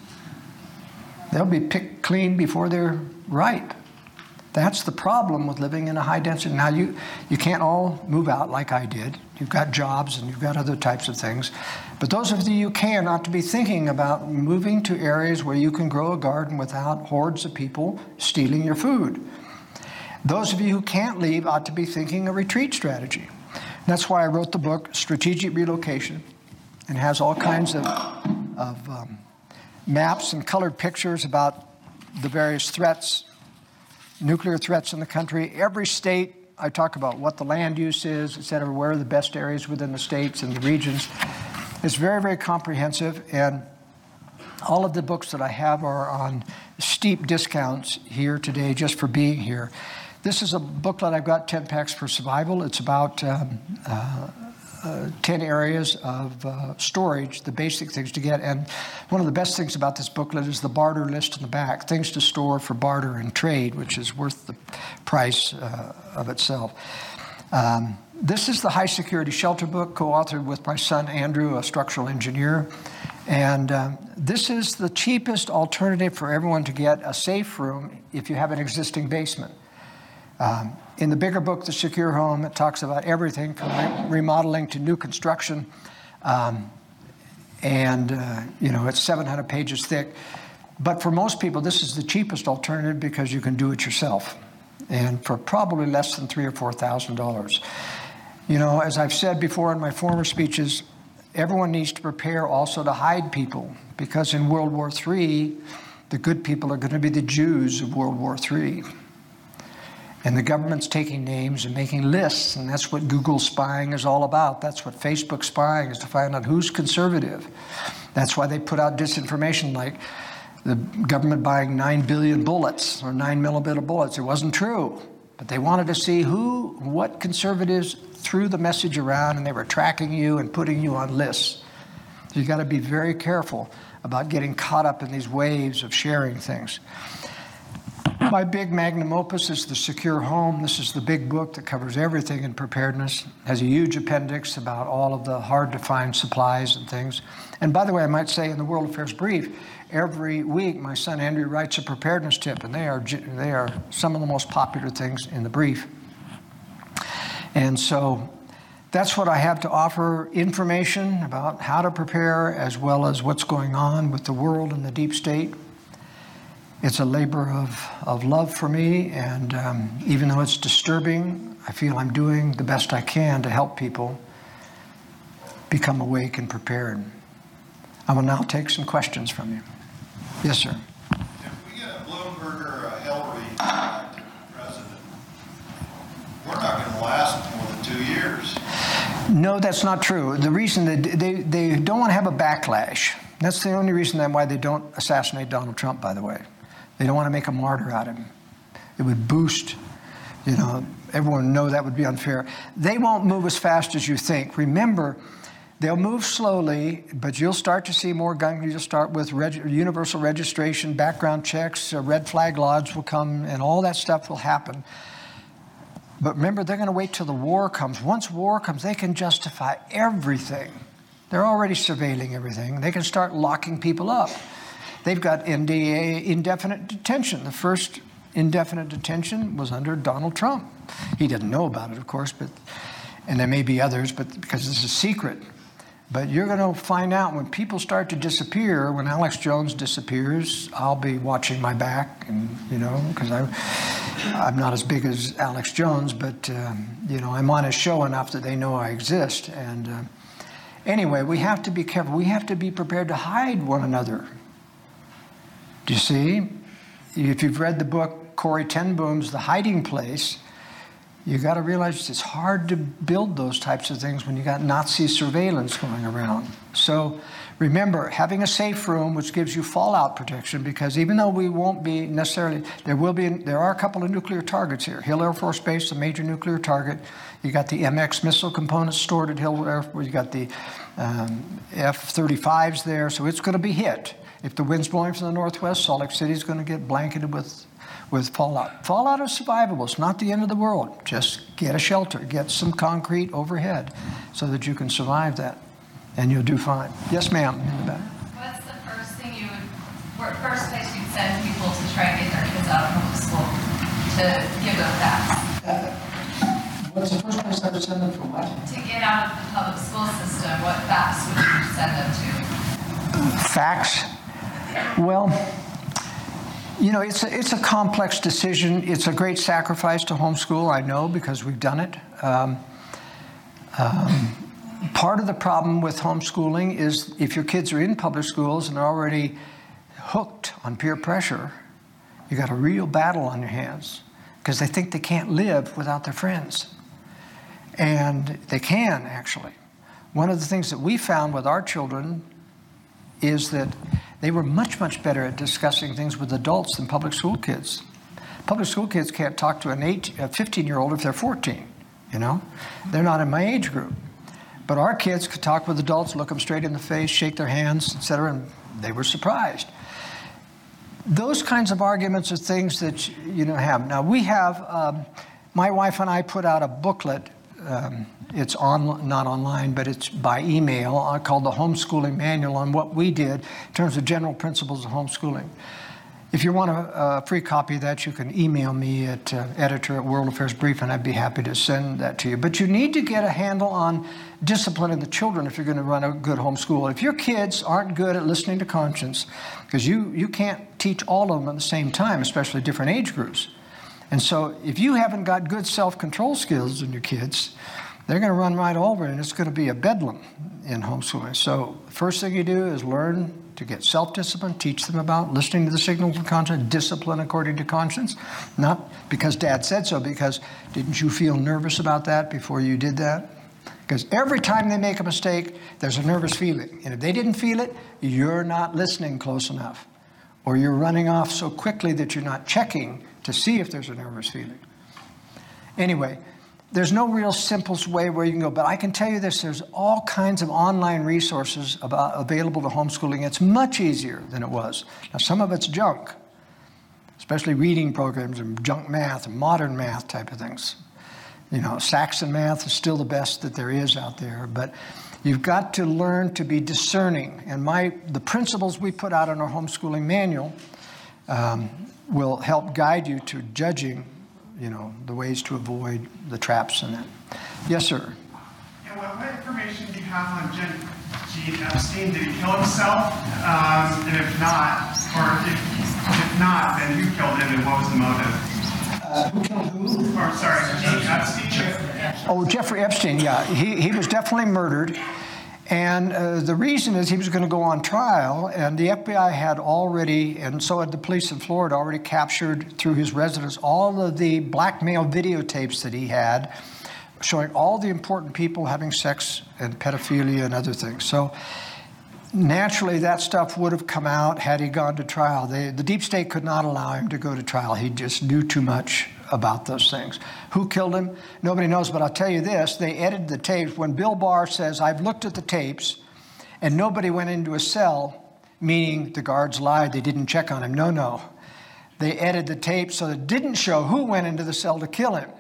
They'll be picked clean before they're ripe. That's the problem with living in a high density. Now, you, you can't all move out like I did. You've got jobs and you've got other types of things. But those of you who can ought to be thinking about moving to areas where you can grow a garden without hordes of people stealing your food. Those of you who can't leave ought to be thinking a retreat strategy. That's why I wrote the book, Strategic Relocation, and has all kinds of, of um, maps and colored pictures about the various threats, nuclear threats in the country. Every state, I talk about what the land use is, et cetera, where are the best areas within the states and the regions. It's very, very comprehensive, and all of the books that I have are on steep discounts here today just for being here. This is a booklet I've got, ten Packs for Survival. It's about um, uh, uh, ten areas of uh, storage, the basic things to get. And one of the best things about this booklet is the barter list in the back, things to store for barter and trade, which is worth the price uh, of itself. Um, this is the High Security Shelter book, co-authored with my son Andrew, a structural engineer. And um, this is the cheapest alternative for everyone to get a safe room if you have an existing basement. Um, in the bigger book, The Secure Home, it talks about everything from re- remodeling to new construction. Um, and, uh, you know, it's seven hundred pages thick. But for most people, this is the cheapest alternative because you can do it yourself. And for probably less than three or four thousand dollars. You know, as I've said before in my former speeches, everyone needs to prepare also to hide people, because in World War Three, the good people are going to be the Jews of World War Three. And the government's taking names and making lists, and that's what Google spying is all about. That's what Facebook spying is, to find out who's conservative. That's why they put out disinformation like the government buying nine billion bullets or nine millimeter bullets. It wasn't true, but they wanted to see who, what conservatives threw the message around, and they were tracking you and putting you on lists. So you got to be very careful about getting caught up in these waves of sharing things. My big magnum opus is The Secure Home. This is the big book that covers everything in preparedness. It has a huge appendix about all of the hard-to-find supplies and things. And by the way, I might say in the World Affairs Brief, every week my son Andrew writes a preparedness tip, and they are, they are some of the most popular things in the brief. And so that's what I have to offer, information about how to prepare as well as what's going on with the world and the deep state. It's a labor of, of love for me, and um, even though it's disturbing, I feel I'm doing the best I can to help people become awake and prepared. I will now take some questions from you. Yes, sir. If we get a Bloomberg or a Hillary elected president, we're not going to last more than two years. No, that's not true. The reason that they, they don't want to have a backlash. That's the only reason why they don't assassinate Donald Trump, by the way. They don't want to make a martyr out of him. It would boost, you know, everyone know that would be unfair. They won't move as fast as you think. Remember, they'll move slowly, but you'll start to see more guns. You'll start with reg- universal registration, background checks, uh, red flag laws will come, and all that stuff will happen. But remember, they're going to wait till the war comes. Once war comes, they can justify everything. They're already surveilling everything. They can start locking people up. They've got N D A, indefinite detention. The first indefinite detention was under Donald Trump. He didn't know about it, of course, but and there may be others, but because this is secret. But you're going to find out when people start to disappear. When Alex Jones disappears, I'll be watching my back, and you know, because I, I'm not as big as Alex Jones, but um, you know, I'm on his show enough that they know I exist. And uh, anyway, we have to be careful. We have to be prepared to hide one another. Do you see? If you've read the book Corrie ten Boom's The Hiding Place, you got to realize it's hard to build those types of things when you got Nazi surveillance going around. So remember, having a safe room, which gives you fallout protection, because even though we won't be necessarily, there will be, there are a couple of nuclear targets here. Hill Air Force Base, a major nuclear target. You got the M X missile components stored at Hill Air Force. You got the Um, F thirty-five's there, so it's going to be hit. If the wind's blowing from the northwest, Salt Lake City's going to get blanketed with, with fallout. Fallout is survivable. It's not the end of the world. Just get a shelter, get some concrete overhead so that you can survive that, and you'll do fine. Yes, ma'am, in the back. What's the first thing you would, or first place you'd send people to try and get their kids out of public school to give them facts? Uh, what's the first place I would send them for what? To get out of the public school system, what facts would you send them to? Facts? Well, you know, it's a, it's a complex decision. It's a great sacrifice to homeschool, I know, because we've done it. Um, um, part of the problem with homeschooling is if your kids are in public schools and they're already hooked on peer pressure, you got a real battle on your hands because they think they can't live without their friends. And they can, actually. One of the things that we found with our children is that they were much, much better at discussing things with adults than public school kids. Public school kids can't talk to an eighteen, a fifteen-year-old if they're fourteen, you know? They're not in my age group. But our kids could talk with adults, look them straight in the face, shake their hands, et cetera, and they were surprised. Those kinds of arguments are things that you know have. Now, we have, um, my wife and I put out a booklet. Um, it's on, not online, but it's by email, uh, called the Homeschooling Manual on what we did in terms of general principles of homeschooling. If you want a, a free copy of that, you can email me at uh, editor at World Affairs Brief, and I'd be happy to send that to you. But you need to get a handle on disciplining the children if you're going to run a good homeschool. If your kids aren't good at listening to conscience, because you, you can't teach all of them at the same time, especially different age groups. And so if you haven't got good self-control skills in your kids, they're going to run right over it, and it's going to be a bedlam in homeschooling. So the first thing you do is learn to get self-discipline, teach them about listening to the signals of conscience, discipline according to conscience. Not because Dad said so, because didn't you feel nervous about that before you did that? Because every time they make a mistake, there's a nervous feeling. And if they didn't feel it, you're not listening close enough. Or you're running off so quickly that you're not checking to see if there's a nervous feeling. Anyway, there's no real simple way where you can go, but I can tell you this, there's all kinds of online resources about, available to homeschooling. It's much easier than it was. Now, some of it's junk, especially reading programs and junk math and modern math type of things. You know, Saxon math is still the best that there is out there, but you've got to learn to be discerning. And my the principles we put out in our homeschooling manual um, will help guide you to judging, you know, the ways to avoid the traps in that. Yes, sir. Yeah, well, what information do you have on Gene, Gene Epstein? Did he kill himself? Um, and if not, or if, if not, then who killed him and what was the motive? Uh, who killed who? Or sorry, Gene Epstein? Oh, Jeffrey Epstein, yeah. He, he was definitely murdered. And uh, the reason is he was going to go on trial, and the F B I had already, and so had the police in Florida, already captured through his residence all of the blackmail videotapes that he had, showing all the important people having sex and pedophilia and other things. So naturally, that stuff would have come out had he gone to trial. They, the deep state could not allow him to go to trial. He just knew too much about those things. Who killed him? Nobody knows, but I'll tell you this, they edited the tapes. When Bill Barr says, I've looked at the tapes, and nobody went into a cell, meaning the guards lied, they didn't check on him. No, no. They edited the tapes so it didn't show who went into the cell to kill him.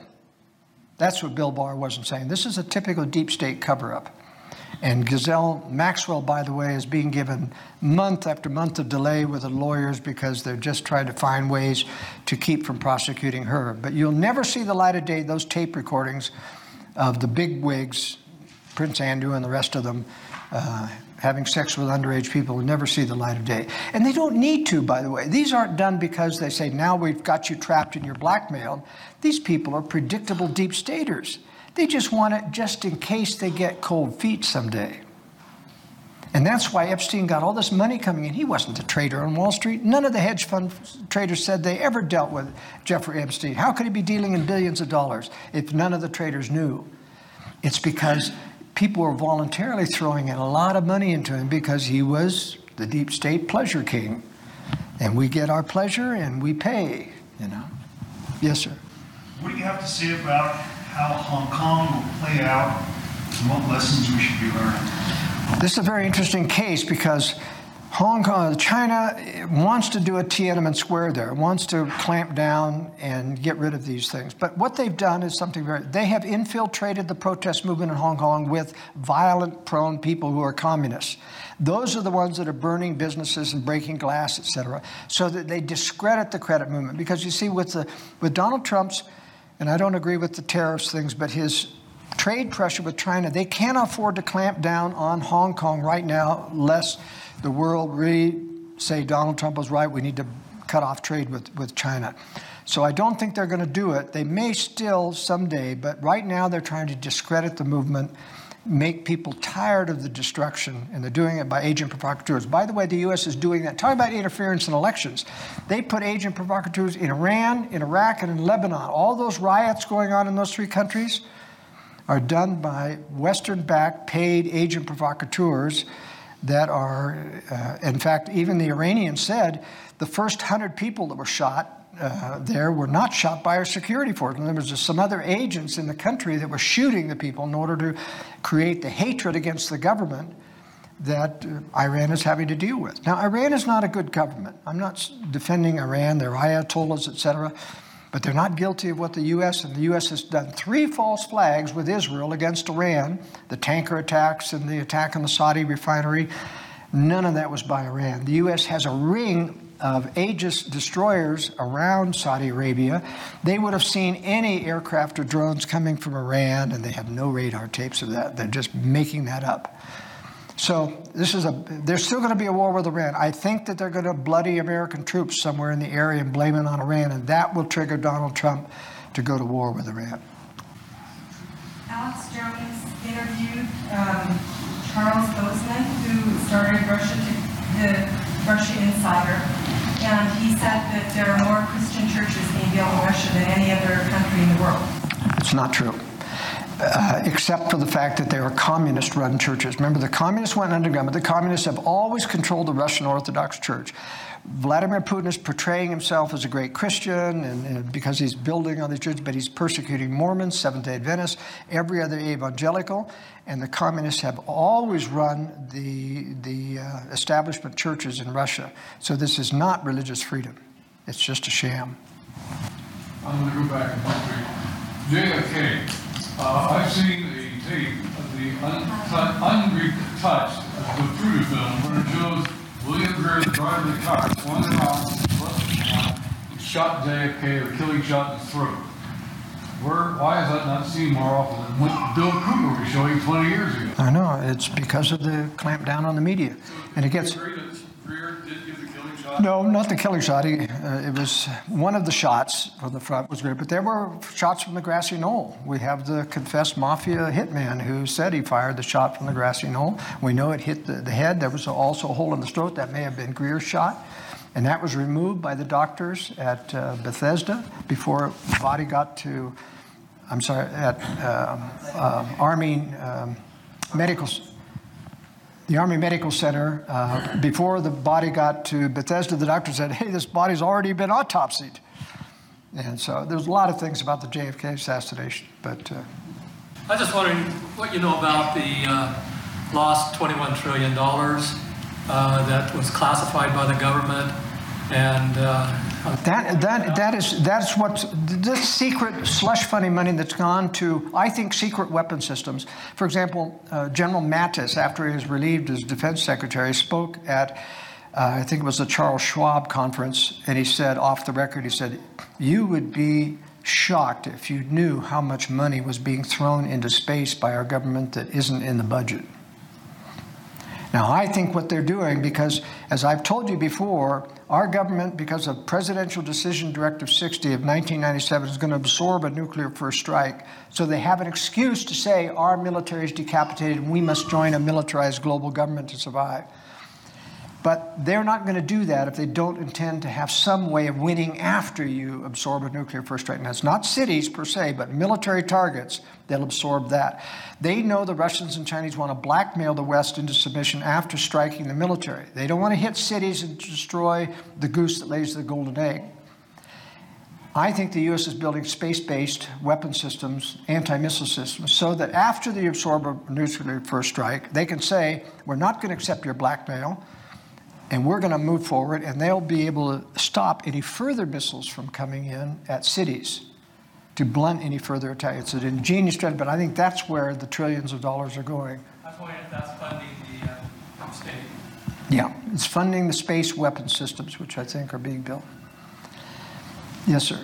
That's what Bill Barr wasn't saying. This is a typical deep state cover-up. And Ghislaine Maxwell, by the way, is being given month after month of delay with the lawyers because they're just trying to find ways to keep from prosecuting her. But you'll never see the light of day, those tape recordings of the big wigs, Prince Andrew and the rest of them, uh, having sex with underage people will never see the light of day. And they don't need to, by the way. These aren't done because they say, now we've got you trapped in your blackmail. These people are predictable deep staters. They just want it just in case they get cold feet someday. And that's why Epstein got all this money coming in. He wasn't a trader on Wall Street. None of the hedge fund traders said they ever dealt with Jeffrey Epstein. How could he be dealing in billions of dollars if none of the traders knew? It's because people were voluntarily throwing in a lot of money into him because he was the deep state pleasure king. And we get our pleasure and we pay, you know. Yes, sir. What do you have to say about how Hong Kong will play out and what lessons we should be learning? This is a very interesting case because Hong Kong, China wants to do a Tiananmen Square there, wants to clamp down and get rid of these things. But what they've done is something very, they have infiltrated the protest movement in Hong Kong with violent, prone people who are communists. Those are the ones that are burning businesses and breaking glass, et cetera, so that they discredit the credit movement. Because you see, with, the, with Donald Trump's, and I don't agree with the tariffs things, but his trade pressure with China, they can't afford to clamp down on Hong Kong right now, lest the world really say Donald Trump was right, we need to cut off trade with, with China. So I don't think they're going to do it. They may still someday, but right now they're trying to discredit the movement, make people tired of the destruction, and they're doing it by agent provocateurs. By the way, the U S is doing that. Talking about interference in elections. They put agent provocateurs in Iran, in Iraq, and in Lebanon. All those riots going on in those three countries are done by Western-backed paid agent provocateurs that are, uh, in fact, even the Iranians said the first hundred people that were shot uh, there were not shot by our security force. And there was just some other agents in the country that were shooting the people in order to create the hatred against the government that uh, Iran is having to deal with. Now, Iran is not a good government. I'm not defending Iran, their ayatollahs, et cetera, but they're not guilty of what the U S and the U S has done three false flags with Israel against Iran, the tanker attacks and the attack on the Saudi refinery. None of that was by Iran. The U S has a ring of Aegis destroyers around Saudi Arabia. They would have seen any aircraft or drones coming from Iran, and they have no radar tapes of that. They're just making that up. So this is a, there's still going to be a war with Iran. I think that they're going to bloody American troops somewhere in the area and blame it on Iran, and that will trigger Donald Trump to go to war with Iran. Alex Jones interviewed um, Charles Bozeman, who started Russia, to, the Russia Insider, and he said that there are more Christian churches being built in Russia than any other country in the world. It's not true. Uh, except for the fact that they are communist-run churches. Remember, the communists went underground, but the communists have always controlled the Russian Orthodox Church. Vladimir Putin is portraying himself as a great Christian and, and because he's building on these churches, but he's persecuting Mormons, Seventh-day Adventists, every other evangelical, and the communists have always run the, the uh, establishment churches in Russia. So this is not religious freedom. It's just a sham. I'm going to go back in history. J F K. Uh, I've seen a tape of the uncut, unretouched the Fruity film where it shows William Greer, the driver of the car, swung around, shot J F K with a killing shot in his throat. Where, why is that not seen more often than what Bill Cooper was showing twenty years ago? I know, it's because of the clamp down on the media. So and it gets. Greer did give the killing shot? No, not the killing shot. He, uh, it was one of the shots from the front was great, but there were shots from the grassy knoll. We have the confessed mafia hitman who said he fired the shot from the grassy knoll. We know it hit the, the head. There was also a hole in the throat. That may have been Greer's shot. And that was removed by the doctors at uh, Bethesda before the body got to, I'm sorry, at um, uh, Army um, Medical The Army Medical Center, uh, before the body got to Bethesda, the doctor said, hey, this body's already been autopsied. And so there's a lot of things about the J F K assassination, but... Uh, I was just wondering what you know about the uh, lost twenty-one trillion dollars uh, that was classified by the government, and... Uh, That that that is that's what this secret slush funding money that's gone to, I think, secret weapon systems. For example, uh, General Mattis, after he was relieved as defense secretary, spoke at uh, I think it was the Charles Schwab conference, and he said off the record, he said, "You would be shocked if you knew how much money was being thrown into space by our government that isn't in the budget." Now, I think what they're doing, because as I've told you before, our government, because of Presidential Decision Directive sixty of nineteen ninety-seven, is going to absorb a nuclear first strike. So they have an excuse to say our military is decapitated and we must join a militarized global government to survive. But they're not going to do that if they don't intend to have some way of winning after you absorb a nuclear first strike. Now, it's not cities per se, but military targets, they'll absorb that. They know the Russians and Chinese want to blackmail the West into submission after striking the military. They don't want to hit cities and destroy the goose that lays the golden egg. I think the U S is building space-based weapon systems, anti-missile systems, so that after they absorb a nuclear first strike, they can say, we're not going to accept your blackmail, and we're going to move forward, and they'll be able to stop any further missiles from coming in at cities to blunt any further attack. It's an ingenious strategy, but I think that's where the trillions of dollars are going. That's why that's funding the uh, state. Yeah, it's funding the space weapon systems, which I think are being built. Yes, sir.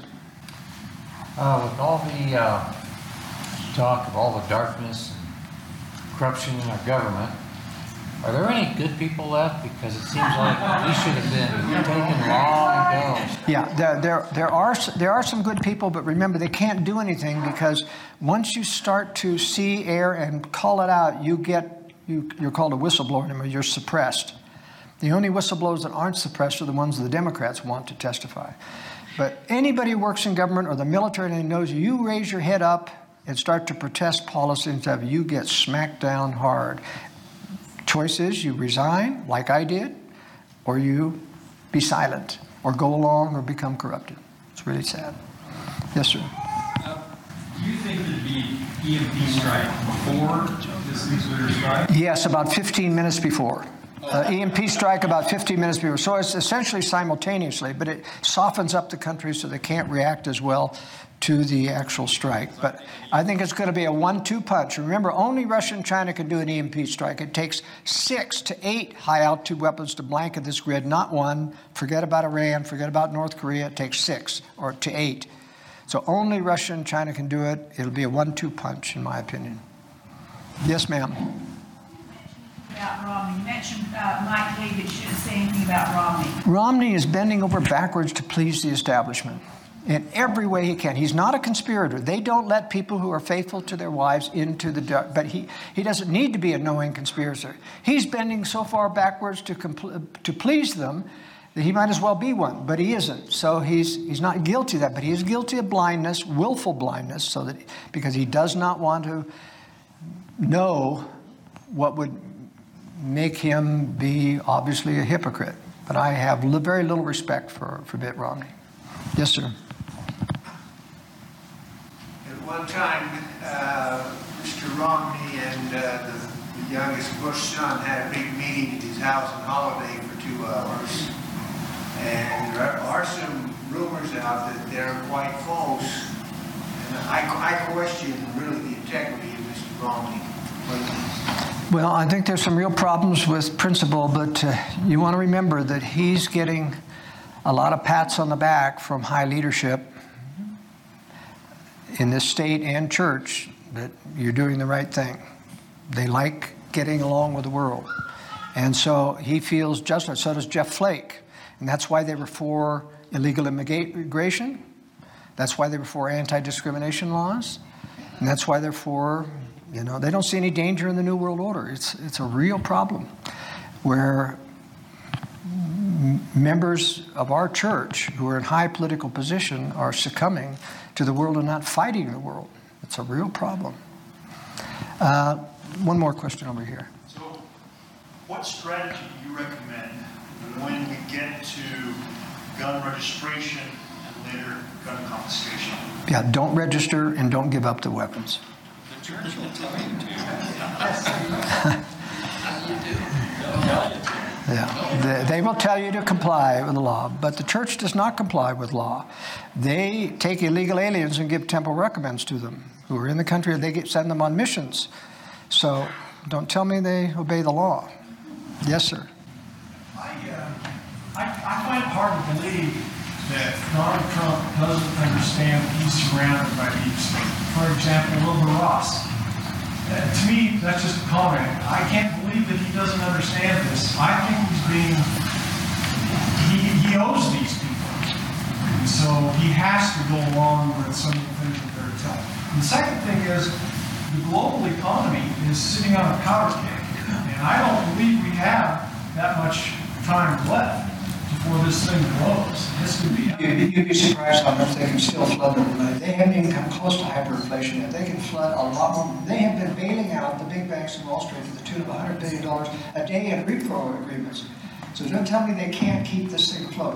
Uh, with all the uh, talk of all the darkness and corruption in our government, are there any good people left? Because it seems like we should have been taken long ago. Yeah, there, there, there, are, there are some good people, but remember, they can't do anything because once you start to see, air, and call it out, you get, you, you're called a whistleblower, or you're suppressed. The only whistleblowers that aren't suppressed are the ones the Democrats want to testify. But anybody who works in government or the military and knows you raise your head up and start to protest policy and stuff, you get smacked down hard. Choice is you resign, like I did, or you be silent, or go along, or become corrupted. It's really sad. Yes, sir. Uh, do you think there'd be E M P strike before this nuclear strike? Yes, about fifteen minutes before. Uh, E M P strike about fifteen minutes before. So it's essentially simultaneously, but it softens up the country so they can't react as well to the actual strike. But I think it's going to be a one two punch. Remember, only Russia and China can do an E M P strike. It takes six to eight high-altitude weapons to blanket this grid, not one. Forget about Iran, forget about North Korea. It takes six or to eight. So only Russia and China can do it. It'll be a one two punch, in my opinion. Yes, ma'am. About Romney. You mentioned uh, Mike Lee, but you didn't say anything about Romney. Romney is bending over backwards to please the establishment in every way he can. He's not a conspirator. They don't let people who are faithful to their wives into the dark, but he, he doesn't need to be a knowing conspirator. He's bending so far backwards to, compl- to please them that he might as well be one, but he isn't. So he's, he's not guilty of that, but he is guilty of blindness, willful blindness, so that because he does not want to know what would make him be obviously a hypocrite. But I have li- very little respect for, for Mitt Romney. Yes, sir. At one time, uh, Mister Romney and uh, the, the youngest Bush son had a big meeting at his house on holiday for two hours. And there are some rumors out that they're quite close. And I, I question really the integrity of Mister Romney. Well, I think there's some real problems with principle, but uh, you want to remember that he's getting a lot of pats on the back from high leadership in this state and church that you're doing the right thing. They like getting along with the world. And so he feels justice. So does Jeff Flake. And that's why they were for illegal immigration. That's why they were for anti-discrimination laws. And that's why they're for, you know, they don't see any danger in the New World Order. It's, it's a real problem where members of our church who are in high political position are succumbing to the world and not fighting the world. It's a real problem. Uh, one more question over here. So what strategy do you recommend when we get to gun registration and later gun confiscation? Yeah, don't register and don't give up the weapons. The church will tell you to. You do. They'll tell you to. Yeah, they, they will tell you to comply with the law, but the church does not comply with law. They take illegal aliens and give temple recommends to them who are in the country. They get, send them on missions. So don't tell me they obey the law. Yes, sir. I, uh, I, I find it hard to believe that Donald Trump doesn't understand that he's surrounded by deep state. For example, Wilbur Ross. Uh, to me, that's just a comment. I can't believe that he doesn't understand this. I think he's being, he, he owes these people. And so he has to go along with some of the things that they're telling. And the second thing is, the global economy is sitting on a powder keg. And I don't believe we have that much time left before this thing blows. This could be. You'd, you'd be surprised how much they can still flood their money. They haven't even come close to hyperinflation yet. They can flood a lot more. They have been bailing out the big banks in Wall Street to the tune of one hundred billion dollars a day in repo agreements. So don't tell me they can't keep this thing afloat.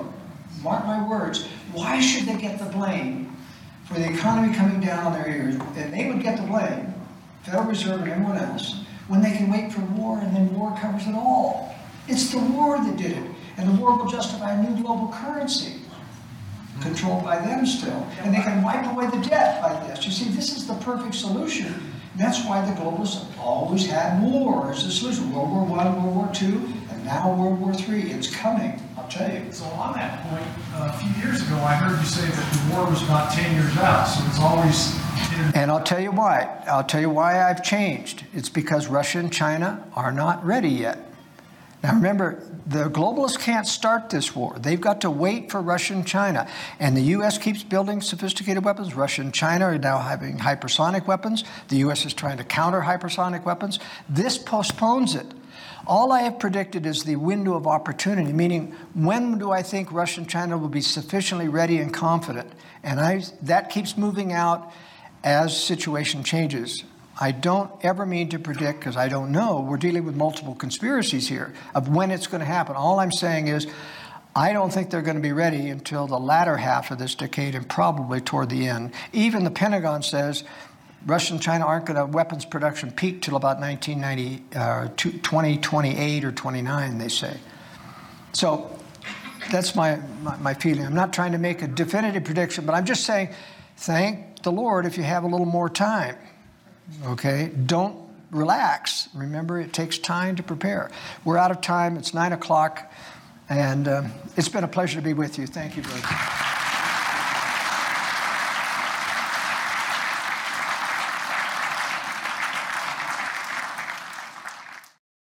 mark my words, why should they get the blame for the economy coming down on their ears? And they would get the blame, Federal Reserve and everyone else, when they can wait for war and then war covers it all. It's the war that did it. And the war will justify a new global currency, controlled by them still. And they can wipe away the debt by this. You see, this is the perfect solution. And that's why the globalists have always had war as a solution. World War One, World War Two, and now World War Three. It's coming, I'll tell you. So on that point, uh, a few years ago, I heard you say that the war was about ten years out, so it's always... And I'll tell you why. I'll tell you why I've changed. It's because Russia and China are not ready yet. Now remember, the globalists can't start this war. They've got to wait for Russia and China. And the U S keeps building sophisticated weapons. Russia and China are now having hypersonic weapons. The U S is trying to counter hypersonic weapons. This postpones it. All I have predicted is the window of opportunity, meaning when do I think Russia and China will be sufficiently ready and confident? And I, that keeps moving out as situation changes. I don't ever mean to predict, because I don't know. We're dealing with multiple conspiracies here of when it's going to happen. All I'm saying is I don't think they're going to be ready until the latter half of this decade and probably toward the end. Even the Pentagon says Russia and China aren't going to have weapons production peak till about nineteen ninety, uh, twenty twenty-eight or twenty-nine, they say. So that's my, my, my feeling. I'm not trying to make a definitive prediction, but I'm just saying thank the Lord if you have a little more time. Okay, don't relax. Remember, it takes time to prepare. We're out of time. It's nine o'clock, and um, it's been a pleasure to be with you. Thank you very much.